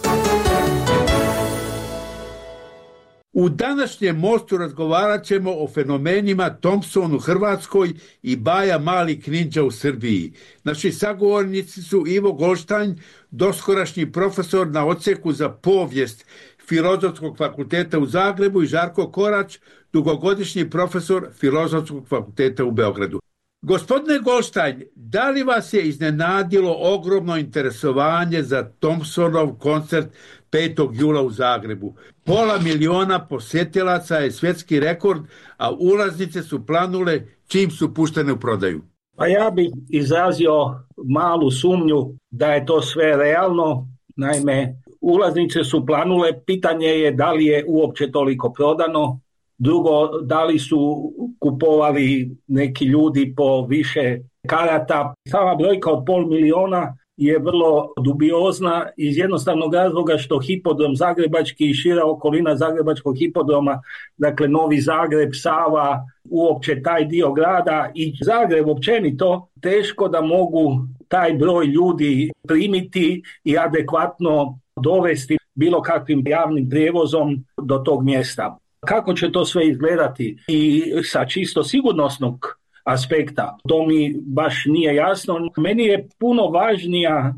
U današnjem Mostu razgovarat ćemo o fenomenima Thompson u Hrvatskoj i Baja Malik Ninđa u Srbiji. Naši sagovornici su Ivo Goldstein, doskorašnji profesor na odseku za povijest Filozofskog fakulteta u Zagrebu, i Žarko Korać, dugogodišnji profesor Filozofskog fakulteta u Beogradu. Gospodine Goldstein, da li vas je iznenadilo ogromno interesovanje za Thompsonov koncert petog jula u Zagrebu? Pola miliona posjetilaca je svjetski rekord, a ulaznice su planule čim su puštene u prodaju.
Pa ja bih izrazio malu sumnju da je to sve realno. Naime, ulaznice su planule, pitanje je da li je uopće toliko prodano. Drugo, da li su kupovali neki ljudi po više karata. Sama brojka od pol miliona je vrlo dubiozna iz jednostavnog razloga što hipodrom zagrebački i šira okolina zagrebačkog hipodroma, dakle Novi Zagreb, Sava, uopće taj dio grada i Zagreb općenito, teško da mogu taj broj ljudi primiti i adekvatno dovesti bilo kakvim javnim prijevozom do tog mjesta. Kako će to sve izgledati i sa čisto sigurnosnog aspekta, to mi baš nije jasno. Meni je puno važnija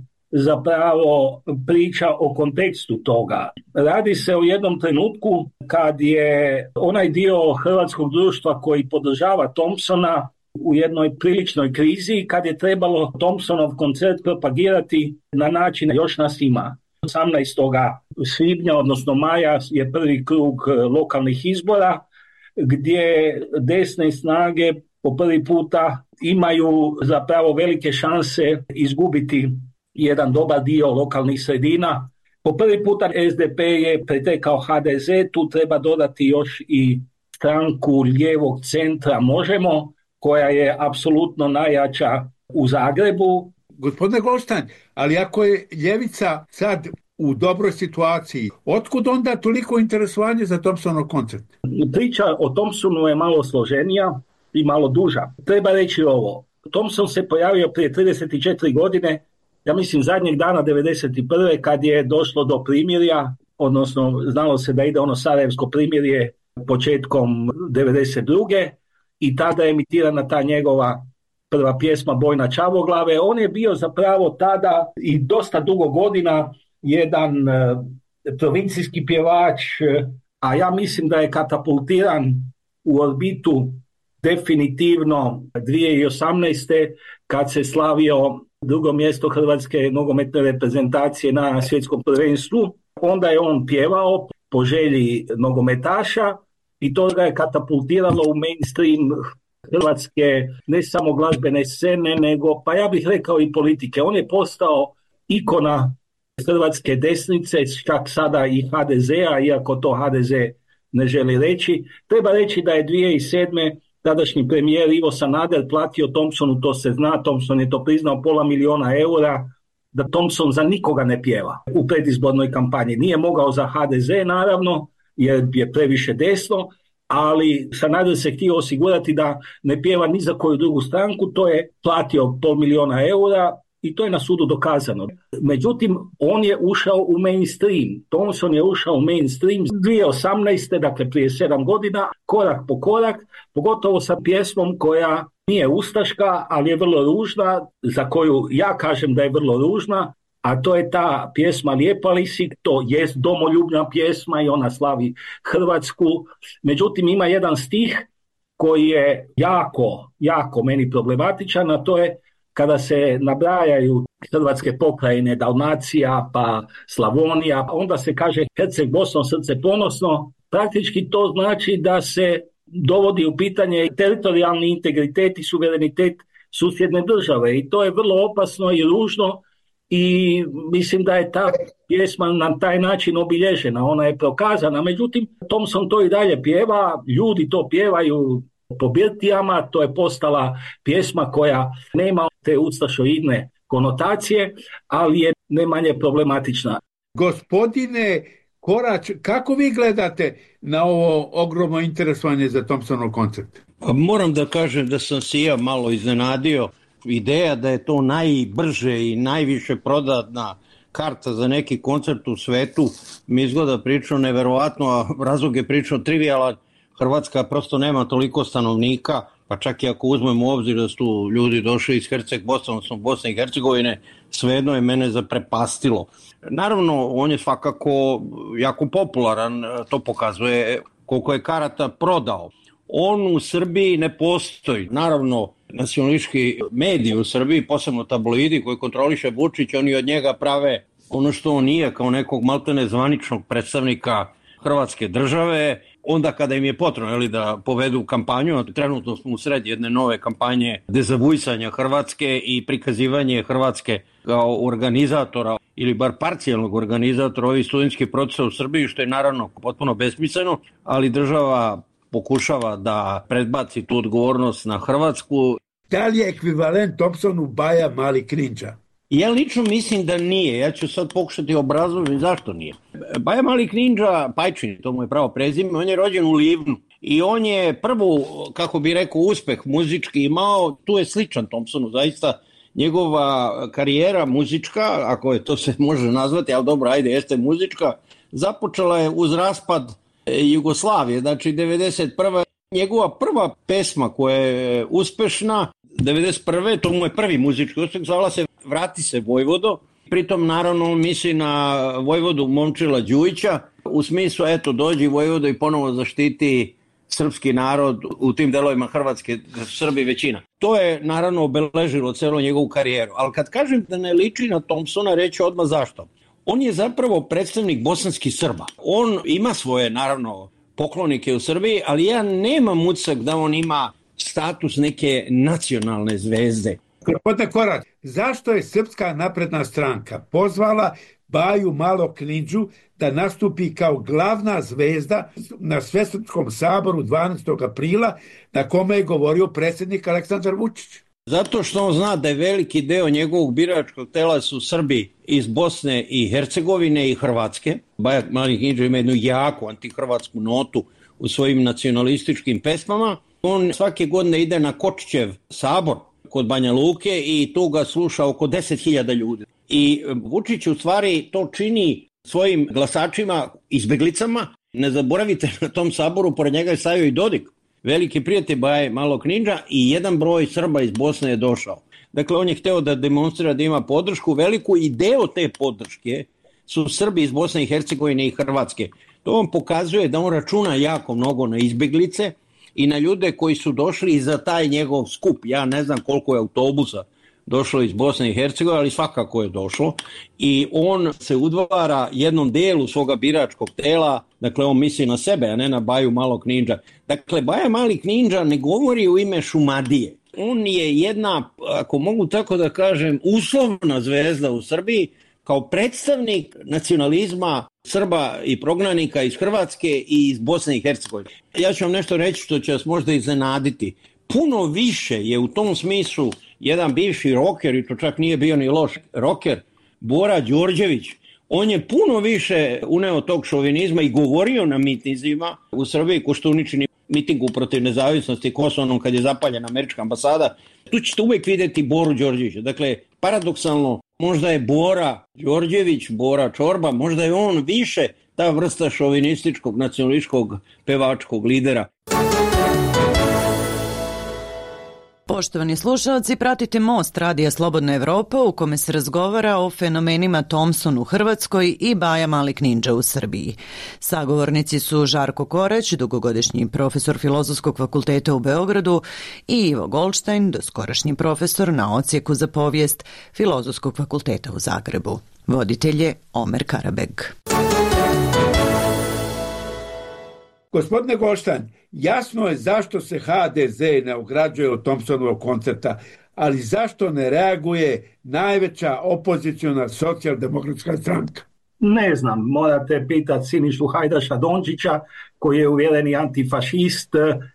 zapravo priča o kontekstu toga. Radi se o jednom trenutku kad je onaj dio hrvatskog društva koji podržava Thompsona u jednoj priličnoj krizi, kad je trebalo Thompsonov koncert propagirati na način još nas ima. osamnaestog svibnja, odnosno maja, je prvi krug lokalnih izbora gdje desne snage po prvi puta imaju zapravo velike šanse izgubiti jedan dobar dio lokalnih sredina. Po prvi puta es de pe je pretekao ha de ze, tu treba dodati još i stranku lijevog centra Možemo, koja je apsolutno najjača u Zagrebu.
Gospodine Goldstein, ali ako je ljevica sad u dobroj situaciji, otkud onda toliko interesovanje za Thompsonov koncert?
Priča o Thompsonu je malo složenija i malo duža. Treba reći ovo. Thompson se pojavio prije trideset četiri godine, ja mislim zadnjeg dana devedeset prve kad je došlo do primirja, odnosno znalo se da ide ono sarajevsko primirje početkom devedeset druge i tada je emitirana ta njegova prva pjesma Bojna Čavoglave. On je bio zapravo tada i dosta dugo godina jedan uh, provincijski pjevač, uh, a ja mislim da je katapultiran u orbitu definitivno dvije tisuće osamnaeste kad se slavio drugo mjesto hrvatske nogometne reprezentacije na svjetskom prvenstvu. Onda je on pjevao po želji nogometaša i to ga je katapultiralo u mainstream hrvatske ne samo glazbene scene, nego pa ja bih rekao i politike. On je postao ikona hrvatske desnice, čak sada i ha de zea, iako to ha de ze ne želi reći. Treba reći da je dvije tisuće sedme tadašnji premijer Ivo Sanader platio Thompsonu, to se zna, Thompson je to priznao, pola miliona eura, da Thompson za nikoga ne pjeva u predizbornoj kampanji. Nije mogao za ha de ze naravno, jer je previše desno, ali Sanader se htio osigurati da ne pjeva ni za koju drugu stranku, to je platio pol miliona eura i to je na sudu dokazano. Međutim, on je ušao u mainstream. Thompson je ušao u mainstream dvije tisuće osamnaeste. dakle prije sedam godina, korak po korak, pogotovo sa pjesmom koja nije ustaška, ali je vrlo ružna, za koju ja kažem da je vrlo ružna, a to je ta pjesma Lijepa li si, to jest domoljubna pjesma i ona slavi Hrvatsku. Međutim, ima jedan stih koji je jako, jako meni problematičan, a to je kada se nabrajaju hrvatske pokrajine, Dalmacija, pa Slavonija, onda se kaže Herceg Bosno, srce ponosno. Praktički to znači da se dovodi u pitanje teritorijalni integritet i suverenitet susjedne države i to je vrlo opasno i ružno i mislim da je ta pjesma na taj način obilježena, ona je prokazana. Međutim, Thompson to i dalje pjeva, ljudi to pjevaju po birtijama, to je postala pjesma koja nema te ustašoidne konotacije, ali je ne manje problematična.
Gospodine Korać, kako vi gledate na ovo ogromno interesovanje za Thompsonov koncert?
Moram da kažem da sam se ja malo iznenadio. Ideja da je to najbrže i najviše prodatna karta za neki koncert u svetu mi izgleda pričao neverovatno, a razlog je pričao trivijalan. Hrvatska prosto nema toliko stanovnika, pa čak i ako uzmemo u obzir da su ljudi došli iz Herceg Bosne, odnosno Bosne i Hercegovine, svejedno je mene zaprepastilo. Naravno, on je svakako jako popularan, to pokazuje koliko je karata prodao. On u Srbiji ne postoji. Naravno, nacionalistički mediji u Srbiji, posebno tabloidi koji kontroliše Vučić, oni od njega prave ono što on nije, kao nekog maltene zvaničnog predstavnika Hrvatske države, onda kada im je potrebno jeli, da povedu kampanju. Trenutno smo u sred jedne nove kampanje dezavujsanja Hrvatske i prikazivanje Hrvatske kao organizatora ili bar parcijalnog organizatora ovih studentskih procesa u Srbiji, što je naravno potpuno besmisleno, ali država pokušava da predbaci tu odgovornost na Hrvatsku.
Da li je ekvivalent Thompsonu Baja Mali Kninđa?
Ja lično mislim da nije. Ja ću sad pokušati obrazložiti zašto nije. Baja Mali Kninđa, Pajčin, to mu je pravo prezime, on je rođen u Livnu i on je prvu, kako bi rekao, uspeh muzički imao, tu je sličan Thompsonu, zaista njegova karijera muzička, ako je to se može nazvati, ali dobro, ajde, jeste muzička, započela je uz raspad Jugoslavije, znači devedeset prve. Njegova prva pesma koja je uspešna, devedeset prve. to mu je prvi muzički uspeh, zvala se Vrati se Vojvodo, pritom naravno misli na Vojvodu Momčila Đujića, u smislu eto dođi Vojvodo i ponovo zaštiti srpski narod u tim delovima Hrvatske, Srbi većina. To je naravno obeležilo celu njegovu karijeru, ali kad kažem da ne liči na Thompsona, reći odmah zašto. On je zapravo predstavnik bosanskih Srba. On ima svoje, naravno, poklonike u Srbiji, ali ja nemam utisak da on ima status neke nacionalne zvezde.
Gospodine Korać, zašto je Srpska napredna stranka pozvala Baju Malog Kninđu da nastupi kao glavna zvezda na Svesrpskom saboru dvanaestog aprila na kome je govorio predsjednik Aleksandar Vučić?
Zato što on zna da je veliki deo njegovog biračkog tela su Srbi iz Bosne i Hercegovine i Hrvatske. Baja Mali Kninđa ima jednu jaku antihrvatsku notu u svojim nacionalističkim pesmama. On svake godine ide na Kočićev sabor kod Banja Luke i tu ga sluša oko deset hiljada ljudi. I Vučić u stvari to čini svojim glasačima, izbeglicama. Ne zaboravite, na tom saboru pored njega je stajao i Dodik, veliki prijatelj Baje Malog Kninđa, i jedan broj Srba iz Bosne je došao. Dakle, on je hteo da demonstrira da ima podršku veliku i deo te podrške su Srbi iz Bosne i Hercegovine i Hrvatske. To vam pokazuje da on računa jako mnogo na izbeglice i na ljude koji su došli za taj njegov skup. Ja ne znam koliko je autobusa došlo iz Bosne i Hercegovine, ali svakako je došlo. I on se udvara jednom delu svoga biračkog tela, dakle on misli na sebe, a ne na Baju Malog Kninđa. Dakle, Baja Mali Kninđa ne govori u ime Šumadije. On je jedna, ako mogu tako da kažem, uslovna zvezda u Srbiji, kao predstavnik nacionalizma Srba i prognanika iz Hrvatske i iz Bosne i Hercegovine. Ja ću vam nešto reći što će vas možda iznenaditi. Puno više je u tom smislu jedan bivši roker, i to čak nije bio ni loš roker, Bora Đorđević. On je puno više uneo tog šovinizma i govorio na mitinzima u Srbiji, Koštuničini. mitingu protiv nezavisnosti Kosovom kad je zapaljena američka ambasada, tu ćete uvijek vidjeti Boru Đorđevića. Dakle, paradoksalno, možda je Bora Đorđević, Bora Čorba, možda je on više ta vrsta šovinističkog, nacionalističkog, pevačkog lidera.
Poštovani slušalci, pratite Most Radija Slobodna Evropa u kome se razgovara o fenomenima Thompson u Hrvatskoj i Baja Malik Ninja u Srbiji. Sagovornici su Žarko Koreć, dugogodišnji profesor Filozofskog fakulteta u Beogradu, i Ivo Goldstein, doskorašnji profesor na odsjeku za povijest Filozofskog fakulteta u Zagrebu. Voditelj je Omer Karabeg.
Gospodine Goldstein, jasno je zašto se ha de ze ne ograđuje od Thompsonovog koncerta, ali zašto ne reaguje najveća opoziciona socijaldemokratska stranka?
Ne znam, morate pitati Sinišu Hajdaša Dončića, koji je uvjereni antifašist.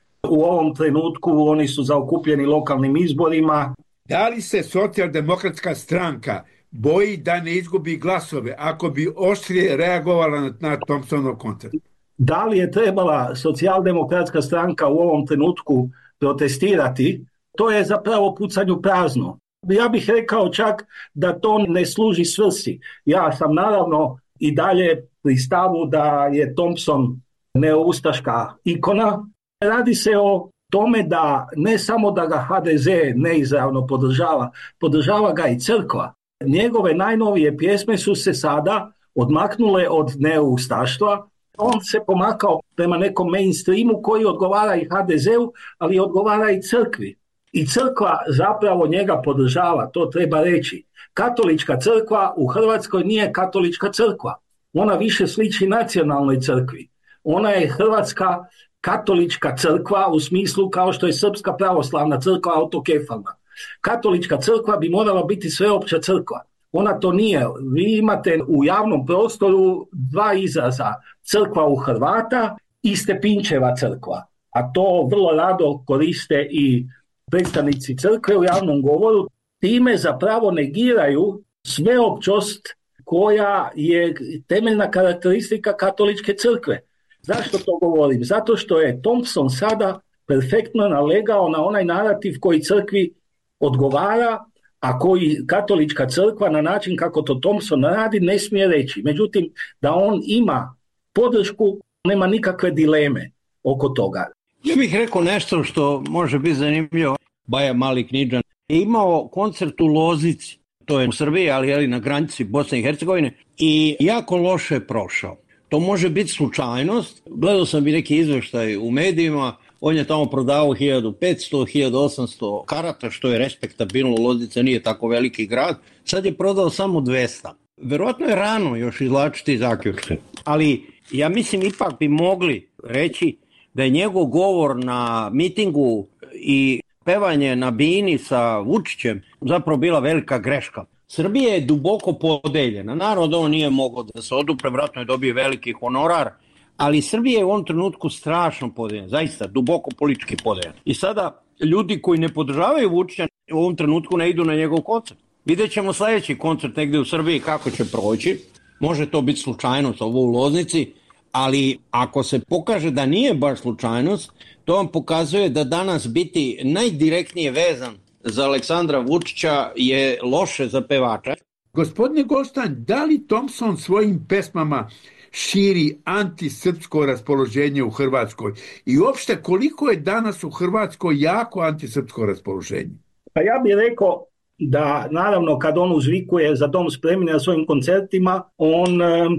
U ovom trenutku oni su zaokupljeni lokalnim izborima.
Da li se socijaldemokratska stranka boji da ne izgubi glasove ako bi oštrije reagovala na, na Thompsonov koncert?
Da li je trebala socijaldemokratska stranka u ovom trenutku protestirati, to je zapravo pucanju prazno. Ja bih rekao čak da to ne služi svrsi. Ja sam naravno i dalje pri stavu da je Thompson neoustaška ikona. Radi se o tome da ne samo da ga ha de ze neizravno podržava, podržava ga i crkva. Njegove najnovije pjesme su se sada odmaknule od neoustaštva. On se pomakao prema nekom mainstreamu koji odgovara i ha de zeu, ali odgovara i crkvi. I crkva zapravo njega podržava, to treba reći. Katolička crkva u Hrvatskoj nije katolička crkva. Ona više sliči nacionalnoj crkvi. Ona je hrvatska katolička crkva u smislu kao što je srpska pravoslavna crkva autokefalna. Katolička crkva bi morala biti sveopća crkva. Ona to nije. Vi imate u javnom prostoru dva izraza, crkva u Hrvata i Stepinčeva crkva. A to vrlo rado koriste i predstavnici crkve u javnom govoru. Time zapravo negiraju sveopćost koja je temeljna karakteristika katoličke crkve. Zašto to govorim? Zato što je Thompson sada perfektno nalegao na onaj narativ koji crkvi odgovara, a koji katolička crkva na način kako to Thompson radi ne smije reći. Međutim, da on ima podršku, nema nikakve dileme oko toga.
Ja bih rekao nešto što može biti zanimljivo. Baja Malik Ninja je imao koncert u Loznici, to je u Srbiji, ali je na granici Bosne i Hercegovine, i jako loše je prošao. To može biti slučajnost. Gledao sam i neki izveštaj u medijima. On je tamo prodavao hiljadu petsto do hiljadu osamsto karata, što je respektabilno. Loznica nije tako veliki grad. Sad je prodao samo dvesta. Verovatno je rano još izvlačiti zaključke. Ali ja mislim ipak bi mogli reći da je njegov govor na mitingu i pevanje na bini sa Vučićem zapravo bila velika greška. Srbija je duboko podeljena. Narod on nije mogao da se odupre, vjerojatno je dobio veliki honorar, ali Srbija je u ovom trenutku strašno podeljena, zaista duboko politički podeljena. I sada ljudi koji ne podržavaju Vučića u ovom trenutku ne idu na njegov koncert. Vidjet ćemo sljedeći koncert negdje u Srbiji kako će proći. Može to biti slučajnost ovo u Loznici, ali ako se pokaže da nije baš slučajnost, to vam pokazuje da danas biti najdirektnije vezan za Aleksandra Vučića je loše za pevača.
Gospodine Goldstein, da li Thompson svojim pesmama širi antisrpsko raspoloženje u Hrvatskoj? I uopšte koliko je danas u Hrvatskoj jako antisrpsko raspoloženje?
Pa ja bih rekao da naravno kad on uzvikuje za dom spremni na svojim koncertima, on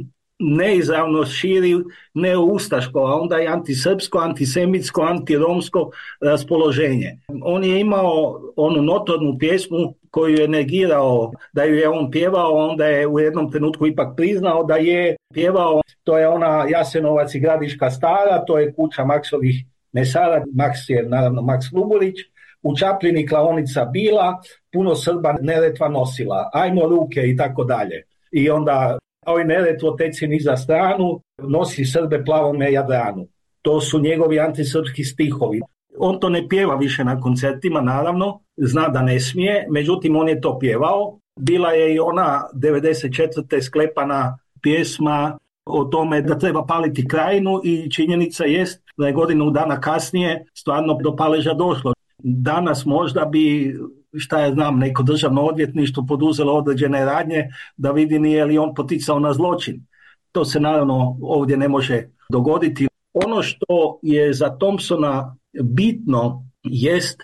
neizravno širi neoustaško, a onda i antisrpsko, antisemitsko, antiromsko raspoloženje. On je imao onu notornu pjesmu koju je negirao da ju je on pjevao, onda je u jednom trenutku ipak priznao da je pjevao. To je ona Jasenovac i Gradiška stara, to je kuća Maksovih mesara, Maks je naravno Maks Luburić. U Čapljini klaonica bila, puno Srba Neretva nosila, ajmo ruke i tako dalje. I onda oj Neretvo teci niza stranu, nosi Srbe plavome Jadranu. To su njegovi antisrpski stihovi. On to ne pjeva više na koncertima, naravno, zna da ne smije, međutim on je to pjevao. Bila je i ona devedeset četvrte sklepana pjesma o tome da treba paliti Krajinu i činjenica jest da je godinu dana kasnije stvarno do paleža došlo. Danas možda bi, šta ja znam, neko državno odvjetništvo poduzelo određene radnje da vidi nije li on poticao na zločin. To se naravno ovdje ne može dogoditi. Ono što je za Thompsona bitno jest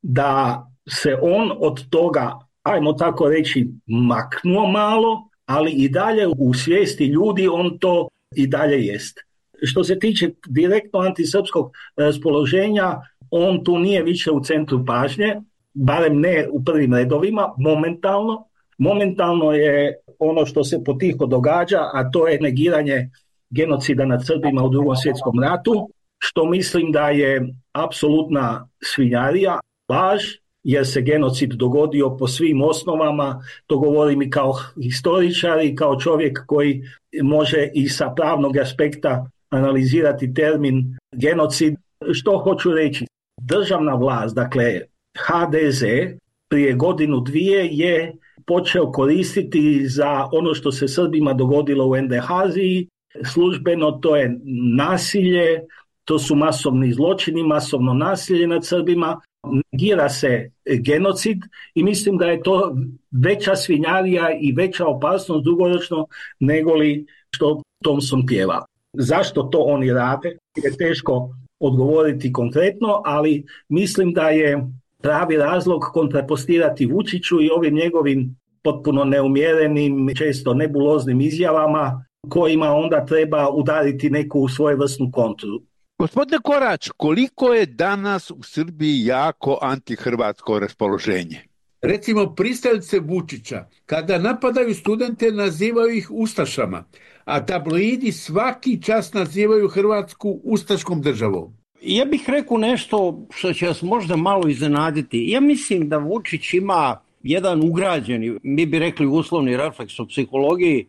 da se on od toga, ajmo tako reći, maknuo malo, ali i dalje u svijesti ljudi on to i dalje jest. Što se tiče direktno antisrpskog raspoloženja, on tu nije više u centru pažnje, barem ne u prvim redovima, momentalno. Momentalno je ono što se potiho događa, a to je negiranje genocida nad Srbima u Drugom svjetskom ratu, što mislim da je apsolutna svinjarija, laž, jer se genocid dogodio po svim osnovama. To govorim i kao historičar i kao čovjek koji može i sa pravnog aspekta analizirati termin genocid. Što hoću reći? Državna vlast, dakle ha de ze, prije godinu dvije je počeo koristiti za ono što se Srbima dogodilo u Endehaziji. Službeno to je nasilje, to su masovni zločini, masovno nasilje nad Srbima, negira se genocid i mislim da je to veća svinjarija i veća opasnost dugoročno nego li što Thompson pjeva. Zašto to oni rade? Je teško odgovoriti konkretno, ali mislim da je pravi razlog kontrapostirati Vučiću i ovim njegovim potpuno neumjerenim, često nebuloznim izjavama kojima onda treba udariti neku svojevrsnu kontru.
Gospodine Korać, koliko je danas u Srbiji jako antihrvatsko raspoloženje? Recimo, pristalice Vučića, kada napadaju studente, nazivaju ih ustašama, a tabloidi svaki čas nazivaju Hrvatsku ustaškom državom.
Ja bih rekao nešto što će vas možda malo iznenaditi. Ja mislim da Vučić ima jedan ugrađeni, mi bi rekli uslovni refleks u psihologiji,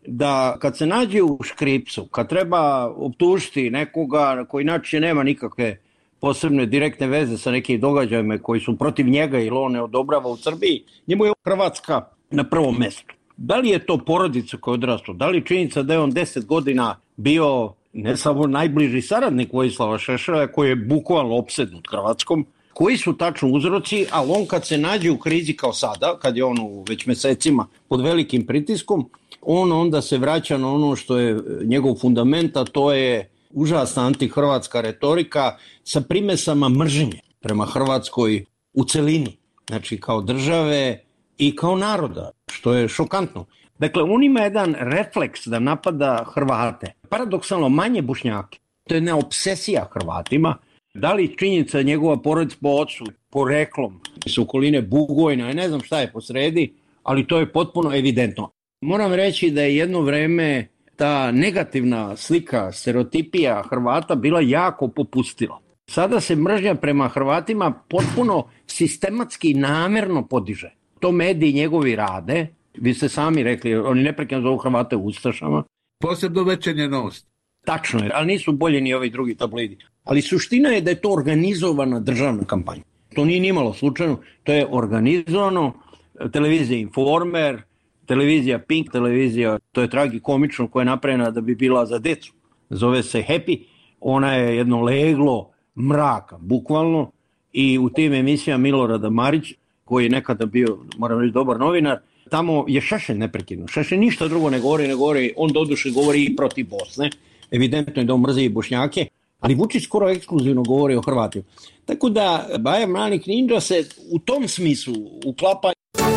da kad se nađe u škripcu, kad treba optužiti nekoga koji inače nema nikakve posebne direktne veze sa nekim događajima koji su protiv njega ili on ne odobrava u Srbiji, njemu je Hrvatska na prvom mjestu. Da li je to porodica koja je odrasla, da li činjenica da je on deset godina bio ne samo najbliži saradnik Vojislava Šešelja koji je bukvalno opsednut Hrvatskom, koji su tačno uzroci, ali on kad se nađe u krizi kao sada, kad je on već mesecima pod velikim pritiskom, on onda se vraća na ono što je njegov fundament, a to je užasna antihrvatska retorika sa primesama mržnje prema Hrvatskoj u celini, znači kao države i kao naroda, što je šokantno. Dakle, on ima jedan refleks da napada Hrvate, paradoksalno manje Bošnjake. To je jedna obsesija Hrvatima. Da li činjenica njegova porodica po ocu, poreklom, iz okoline Bugojna, ne znam šta je posredi, ali to je potpuno evidentno. Moram reći da je jedno vreme ta negativna slika, stereotipija Hrvata bila jako popustila. Sada se mržnja prema Hrvatima potpuno sistematski namjerno podiže. To mediji njegovi rade, vi ste sami rekli, oni neprekidno zovu Hrvate ustašama.
Posebno Večernja novost.
Tačno je, ali nisu bolji ni ovi drugi tabloidi. Ali suština je da je to organizovana državna kampanja. To nije nimalo slučajno, to je organizovano. Televizija Informer, televizija Pink, televizija, to je tragikomično, koja je napravljena da bi bila za decu. Zove se Happy, ona je jedno leglo mraka, bukvalno, i u tim emisijama Milorada Marić, koji je nekada bio, moram reći, dobar novinar, tamo je Šešelj neprekidno. Šešelj ništa drugo ne govori, ne govori, on doduše govori i protiv Bosne, evidentno je da on mrzi i Bošnjake, ali Vučić skoro ekskluzivno govori o Hrvatima. Tako da Baja Mali Knindža se u tom smislu uklapa.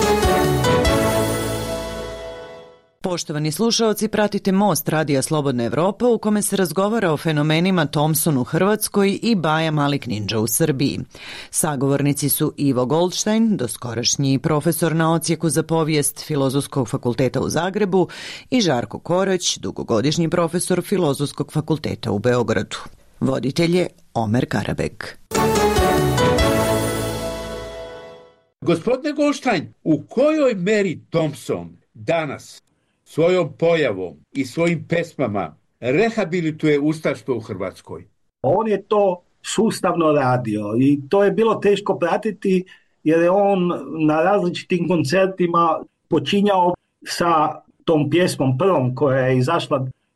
Poštovani slušaoci, pratite Most Radija Slobodna Evropa u kome se razgovara o fenomenima Thompson u Hrvatskoj i Baja Mali Knindža u Srbiji. Sagovornici su Ivo Goldstein, doskorašnji profesor na odsjeku za povijest Filozofskog fakulteta u Zagrebu, i Žarko Korać, dugogodišnji profesor Filozofskog fakulteta u Beogradu. Voditelj je Omer Karabek.
Gospodine Goldstein, u kojoj meri Thompson danas svojom pojavom i svojim pesmama rehabilituje ustaštvo u Hrvatskoj?
On je to sustavno radio i to je bilo teško pratiti jer je on na različitim koncertima počinjao sa tom pjesmom prvom koja je izašla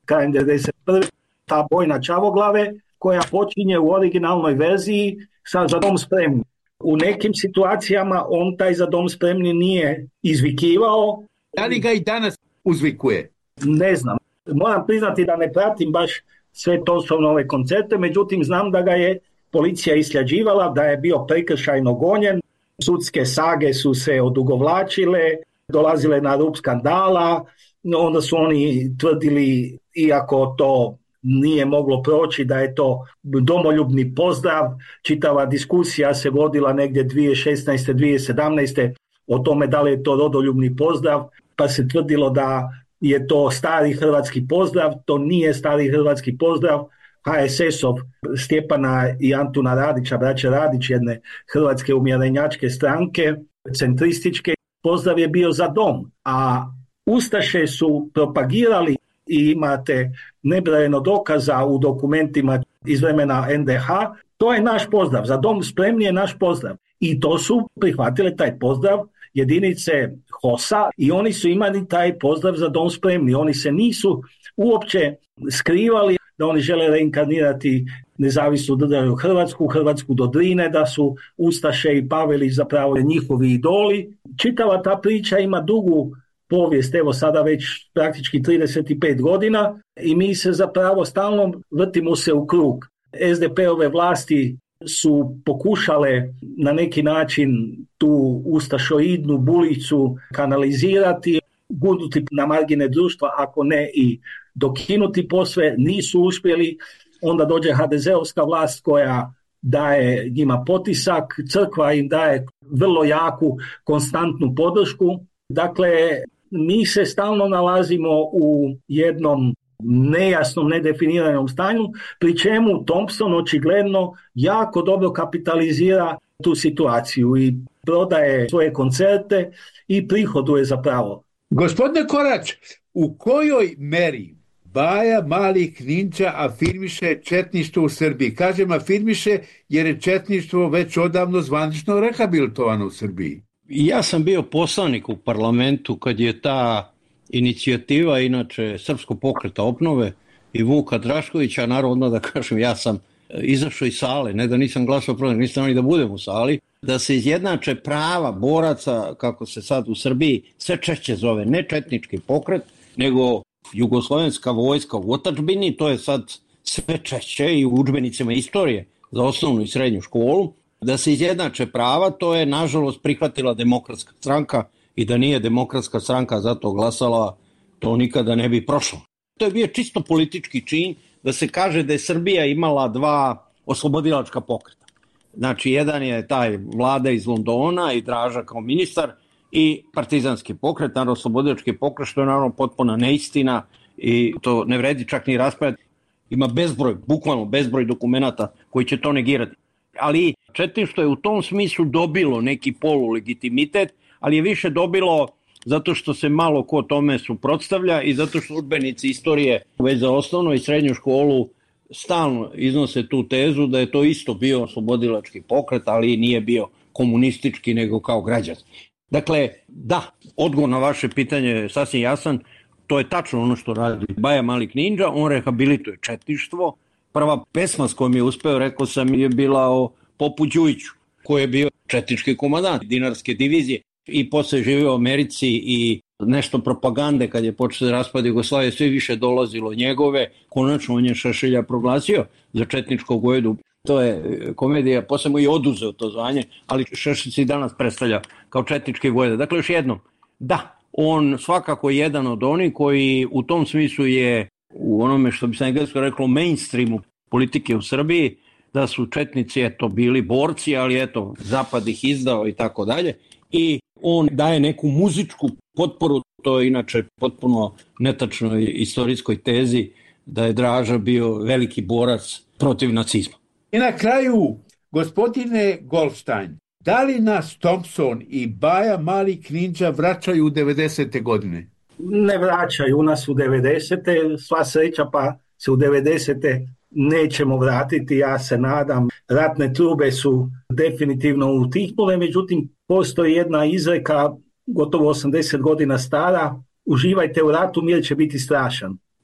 krajem devedeset prve ta bojna Čavoglave koja počinje u originalnoj verziji sa Za dom spremni. U nekim situacijama on taj Za dom spremni nije izvikivao.
Da li ga i danas uzvikuje?
Ne znam. Moram priznati da ne pratim baš sve Thompsonove koncerte, međutim znam da ga je policija istraživala, da je bio prekršajno gonjen, sudske sage su se odugovlačile, dolazile na rub skandala, onda su oni tvrdili, iako to nije moglo proći, da je to domoljubni pozdrav. Čitava diskusija se vodila negdje dvije tisuće šesnaeste. dvije tisuće sedamnaeste. o tome da li je to rodoljubni pozdrav, pa se tvrdilo da je to stari hrvatski pozdrav. To nije stari hrvatski pozdrav. ha es es-ov Stjepana i Antuna Radića, braća Radić, jedne hrvatske umjerenjačke stranke, centrističke, pozdrav je bio Za dom, a ustaše su propagirali i imate nebrojeno dokaza u dokumentima iz vremena en de ha, to je naš pozdrav, Za dom spremni je naš pozdrav. I to su prihvatile taj pozdrav jedinice HOS-a i oni su imali taj pozdrav Za dom spremni. Oni se nisu uopće skrivali da oni žele reinkarnirati nezavisnu državu Hrvatsku, Hrvatsku do Drine, da su ustaše i Pavelić zapravo njihovi idoli. Čitava ta priča ima dugu povijest, evo sada već praktički trideset pet godina i mi se zapravo stalno vrtimo se u krug. es de pe-ove vlasti su pokušale na neki način tu ustašoidnu bulicu kanalizirati, gurnuti na margine društva, ako ne i dokinuti posve, nisu uspjeli. Onda dođe ha de ze-ovska vlast koja daje njima potisak, crkva im daje vrlo jaku, konstantnu podršku. Dakle, mi se stalno nalazimo u jednom nejasnom, nedefiniranom stanju, pri čemu Thompson očigledno jako dobro kapitalizira tu situaciju i prodaje svoje koncerte i prihoduje zapravo.
Gospodine Korać, u kojoj meri Baja Mali Kninđa afirmiše četništvo u Srbiji? Kažem afirmiše jer je četništvo već odavno zvanično rehabilitovano u Srbiji.
Ja sam bio poslanik u parlamentu kad je ta inicijativa, inače Srpskog pokreta obnove i Vuka Draškovića, naravno da kažem, ja sam izašao iz sale, ne da nisam glasao protiv, nisam ni da budem u sali, da se izjednače prava boraca, kako se sad u Srbiji sve češće zove, ne četnički pokret, nego jugoslovenska vojska u otadžbini, to je sad sve češće i u udžbenicima istorije za osnovnu i srednju školu, da se izjednače prava, to je nažalost prihvatila Demokratska stranka i da nije Demokratska stranka za to glasala, to nikada ne bi prošlo. To je bio čisto politički čin da se kaže da je Srbija imala dva oslobodilačka pokreta. Znači, jedan je taj Vlada iz Londona i Draža kao ministar i partizanski pokret, naravno oslobodilački pokret, što je naravno potpuna neistina i to ne vredi čak ni raspravljati. Ima bezbroj, bukvalno bezbroj dokumenata koji će to negirati. Ali četništvo je u tom smislu dobilo neki polulegitimitet, ali je više dobilo zato što se malo ko tome suprotstavlja i zato što udžbenici istorije već za osnovnu i srednju školu stalno iznose tu tezu da je to isto bio oslobodilački pokret, ali nije bio komunistički nego kao građanski. Dakle, da, odgovor na vaše pitanje je sasvim jasan, to je tačno ono što radi Baja Mali Kninđa, on rehabilituje četništvo. Prva pesma s kojom je uspeo, rekao sam, je bila o Popu Đujiću, koji je bio četnički komandant dinarske divizije i posle živio u Americi i nešto propagande kad je počeo raspad Jugoslavije, sve više dolazilo njegove, konačno on je Šešelja proglasio za četničkog vojvodu. To je komedija, posle mu i oduzeo to zvanje, ali Šešelj se i danas predstavlja kao četnički vojvoda. Dakle, još jednom, da, on svakako je jedan od onih koji u tom smislu je u onome što bi se englesko reklo mainstreamu politike u Srbiji, da su četnici eto bili borci, ali eto zapad ih izdao i tako dalje. I on daje neku muzičku potporu, to je inače potpuno netačnoj istorijskoj tezi da je Draža bio veliki borac protiv nacizma.
I na kraju, gospodine Goldstein, da li nas Thompson i Baja Mali Kninđa vraćaju u devedesete godine?
Ne vraćaju nas u devedesete, sva sreća pa se u devedesete nećemo vratiti, ja se nadam. Ratne trube su definitivno utihnule, međutim postoji jedna izreka gotovo osamdeset godina stara, uživajte u ratu, mir će biti strašan.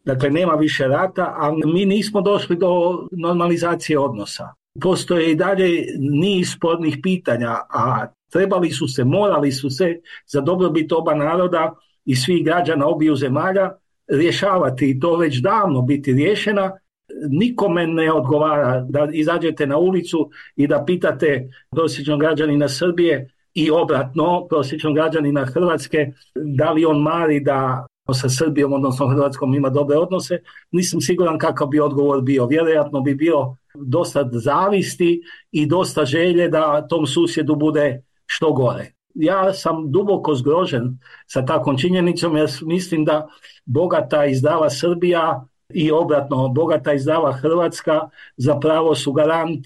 Dakle, nema više rata, a mi nismo došli do normalizacije odnosa. Postoje i dalje niz spornih pitanja, a trebali su se, morali su se za dobrobit oba naroda i svih građana obiju zemalja rješavati i to već davno biti riješena. Nikome ne odgovara da izađete na ulicu i da pitate prosječnog građanina Srbije i obratno prosječnog građanina Hrvatske da li on mari da sa Srbijom, odnosno Hrvatskom, ima dobre odnose. Nisam siguran kakav bi odgovor bio. Vjerojatno bi bio dosta zavisti i dosta želje da tom susjedu bude što gore. Ja sam duboko zgrožen sa takvom činjenicom jer mislim da bogata i zdrava Srbija i obratno bogata i zdrava Hrvatska zapravo su garant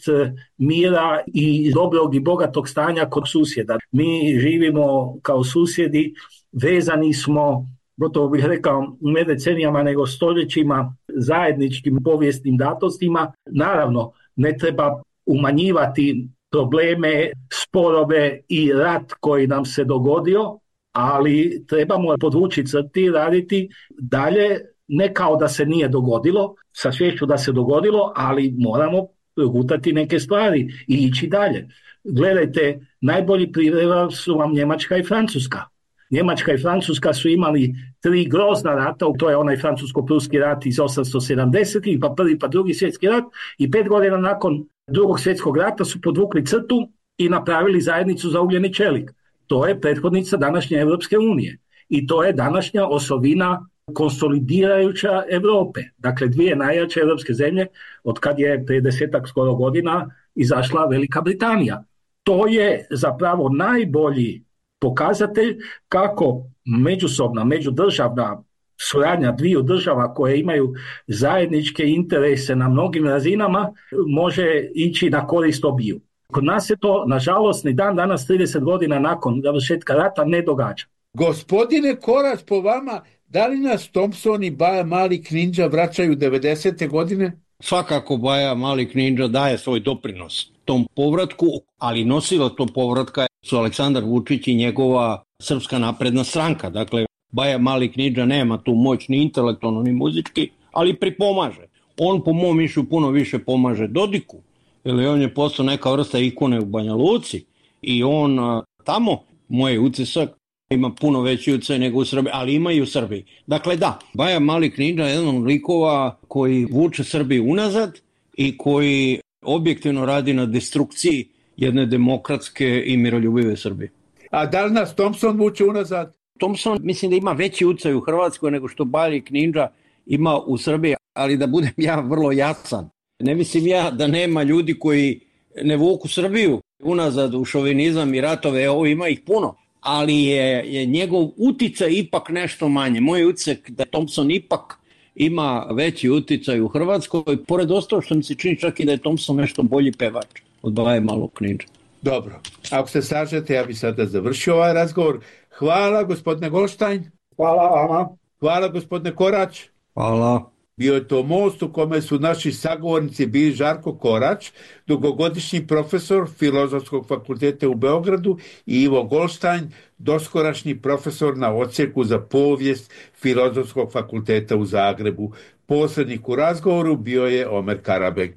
mira i dobrog i bogatog stanja kod susjeda. Mi živimo kao susjedi, vezani smo, gotovo bih rekao, ne decenijama nego stoljećima, zajedničkim povijesnim datostima. Naravno, ne treba umanjivati probleme, sporove i rat koji nam se dogodio, ali trebamo podvući crti i raditi dalje, ne kao da se nije dogodilo, sa sviješću da se dogodilo, ali moramo progutati neke stvari i ići dalje. Gledajte, najbolji primjer su vam Njemačka i Francuska. Njemačka i Francuska su imali tri grozna rata, to je onaj francusko-pruski rat iz osamsto sedamdesetih, pa prvi pa drugi svjetski rat, i pet godina nakon drugog svjetskog rata su podvukli crtu i napravili zajednicu za ugljeni čelik. To je prethodnica današnje Europske unije i to je današnja osovina konsolidirajuća Europe. Dakle, dvije najjače europske zemlje od kad je prije desetak skoro godina izašla Velika Britanija. To je zapravo najbolji pokazatelj kako međusobna, međudržavna suradnja dviju država koje imaju zajedničke interese na mnogim razinama može ići na korist obiju. Kod nas se to, nažalost, ni dan danas, trideset godina nakon završetka rata, ne događa.
Gospodine Korać, po vama, da li nas Thompson i Baja Mali Knindža vraćaju devedesete godine?
Svakako Baja Mali Knindža daje svoj doprinos tom povratku, ali nosila to povratka su Aleksandar Vučić i njegova Srpska napredna stranka. Dakle, Baja Mali Knindža nema tu moć ni intelektualno ni muzički, ali pripomaže. On po mom mišljenju puno više pomaže Dodiku, jer on je postao neka vrsta ikone u Banja Luci i on tamo, moj utisak, ima puno veći utjecaj nego u Srbiji, ali ima i u Srbiji. Dakle da, Baja Mali Knindža je jedan od likova koji vuče Srbiju unazad i koji objektivno radi na destrukciji jedne demokratske i miroljubive Srbije.
A da li nas Thompson vuče unazad?
Thompson mislim da ima veći utjecaj u Hrvatskoj nego što Baja Knindža ima u Srbiji, ali da budem ja vrlo jasan. Ne mislim ja da nema ljudi koji ne vuku Srbiju unazad u šovinizam i ratove, ovo ima ih puno, ali je, je njegov uticaj ipak nešto manje. Moj utisak da Thompson ipak ima veći uticaj u Hrvatskoj, pored ostalo što mi se čini čak i da je Thompson nešto bolji pevač od Baje Malog Knindže.
Dobro, ako se slažete, ja bih sada završio ovaj razgovor. Hvala, gospodine Goldstein.
Hvala vama.
Hvala, gospodine Korać.
Hvala.
Bio je to most u kome su naši sagovornici bili Žarko Korać, dugogodišnji profesor Filozofskog fakulteta u Beogradu, i Ivo Goldstein, doskorašnji profesor na odsjeku za povijest Filozofskog fakulteta u Zagrebu. Posrednik u razgovoru bio je Omer Karabek.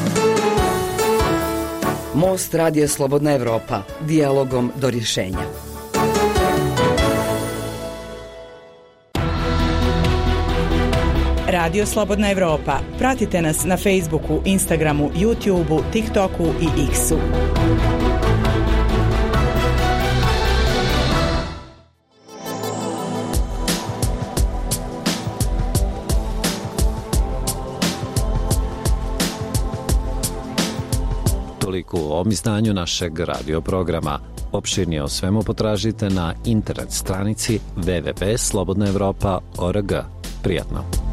Most Radio Slobodna Evropa. Dijalogom do rješenja.
Radio Slobodna Evropa. Pratite nas na Facebooku, Instagramu, YouTubeu, TikToku i X-u.
Toliko u ovom izdanju našeg radio programa. Opširnije o svemu potražite na internet stranici w w w tačka slobodna evropa tačka org. Prijatno.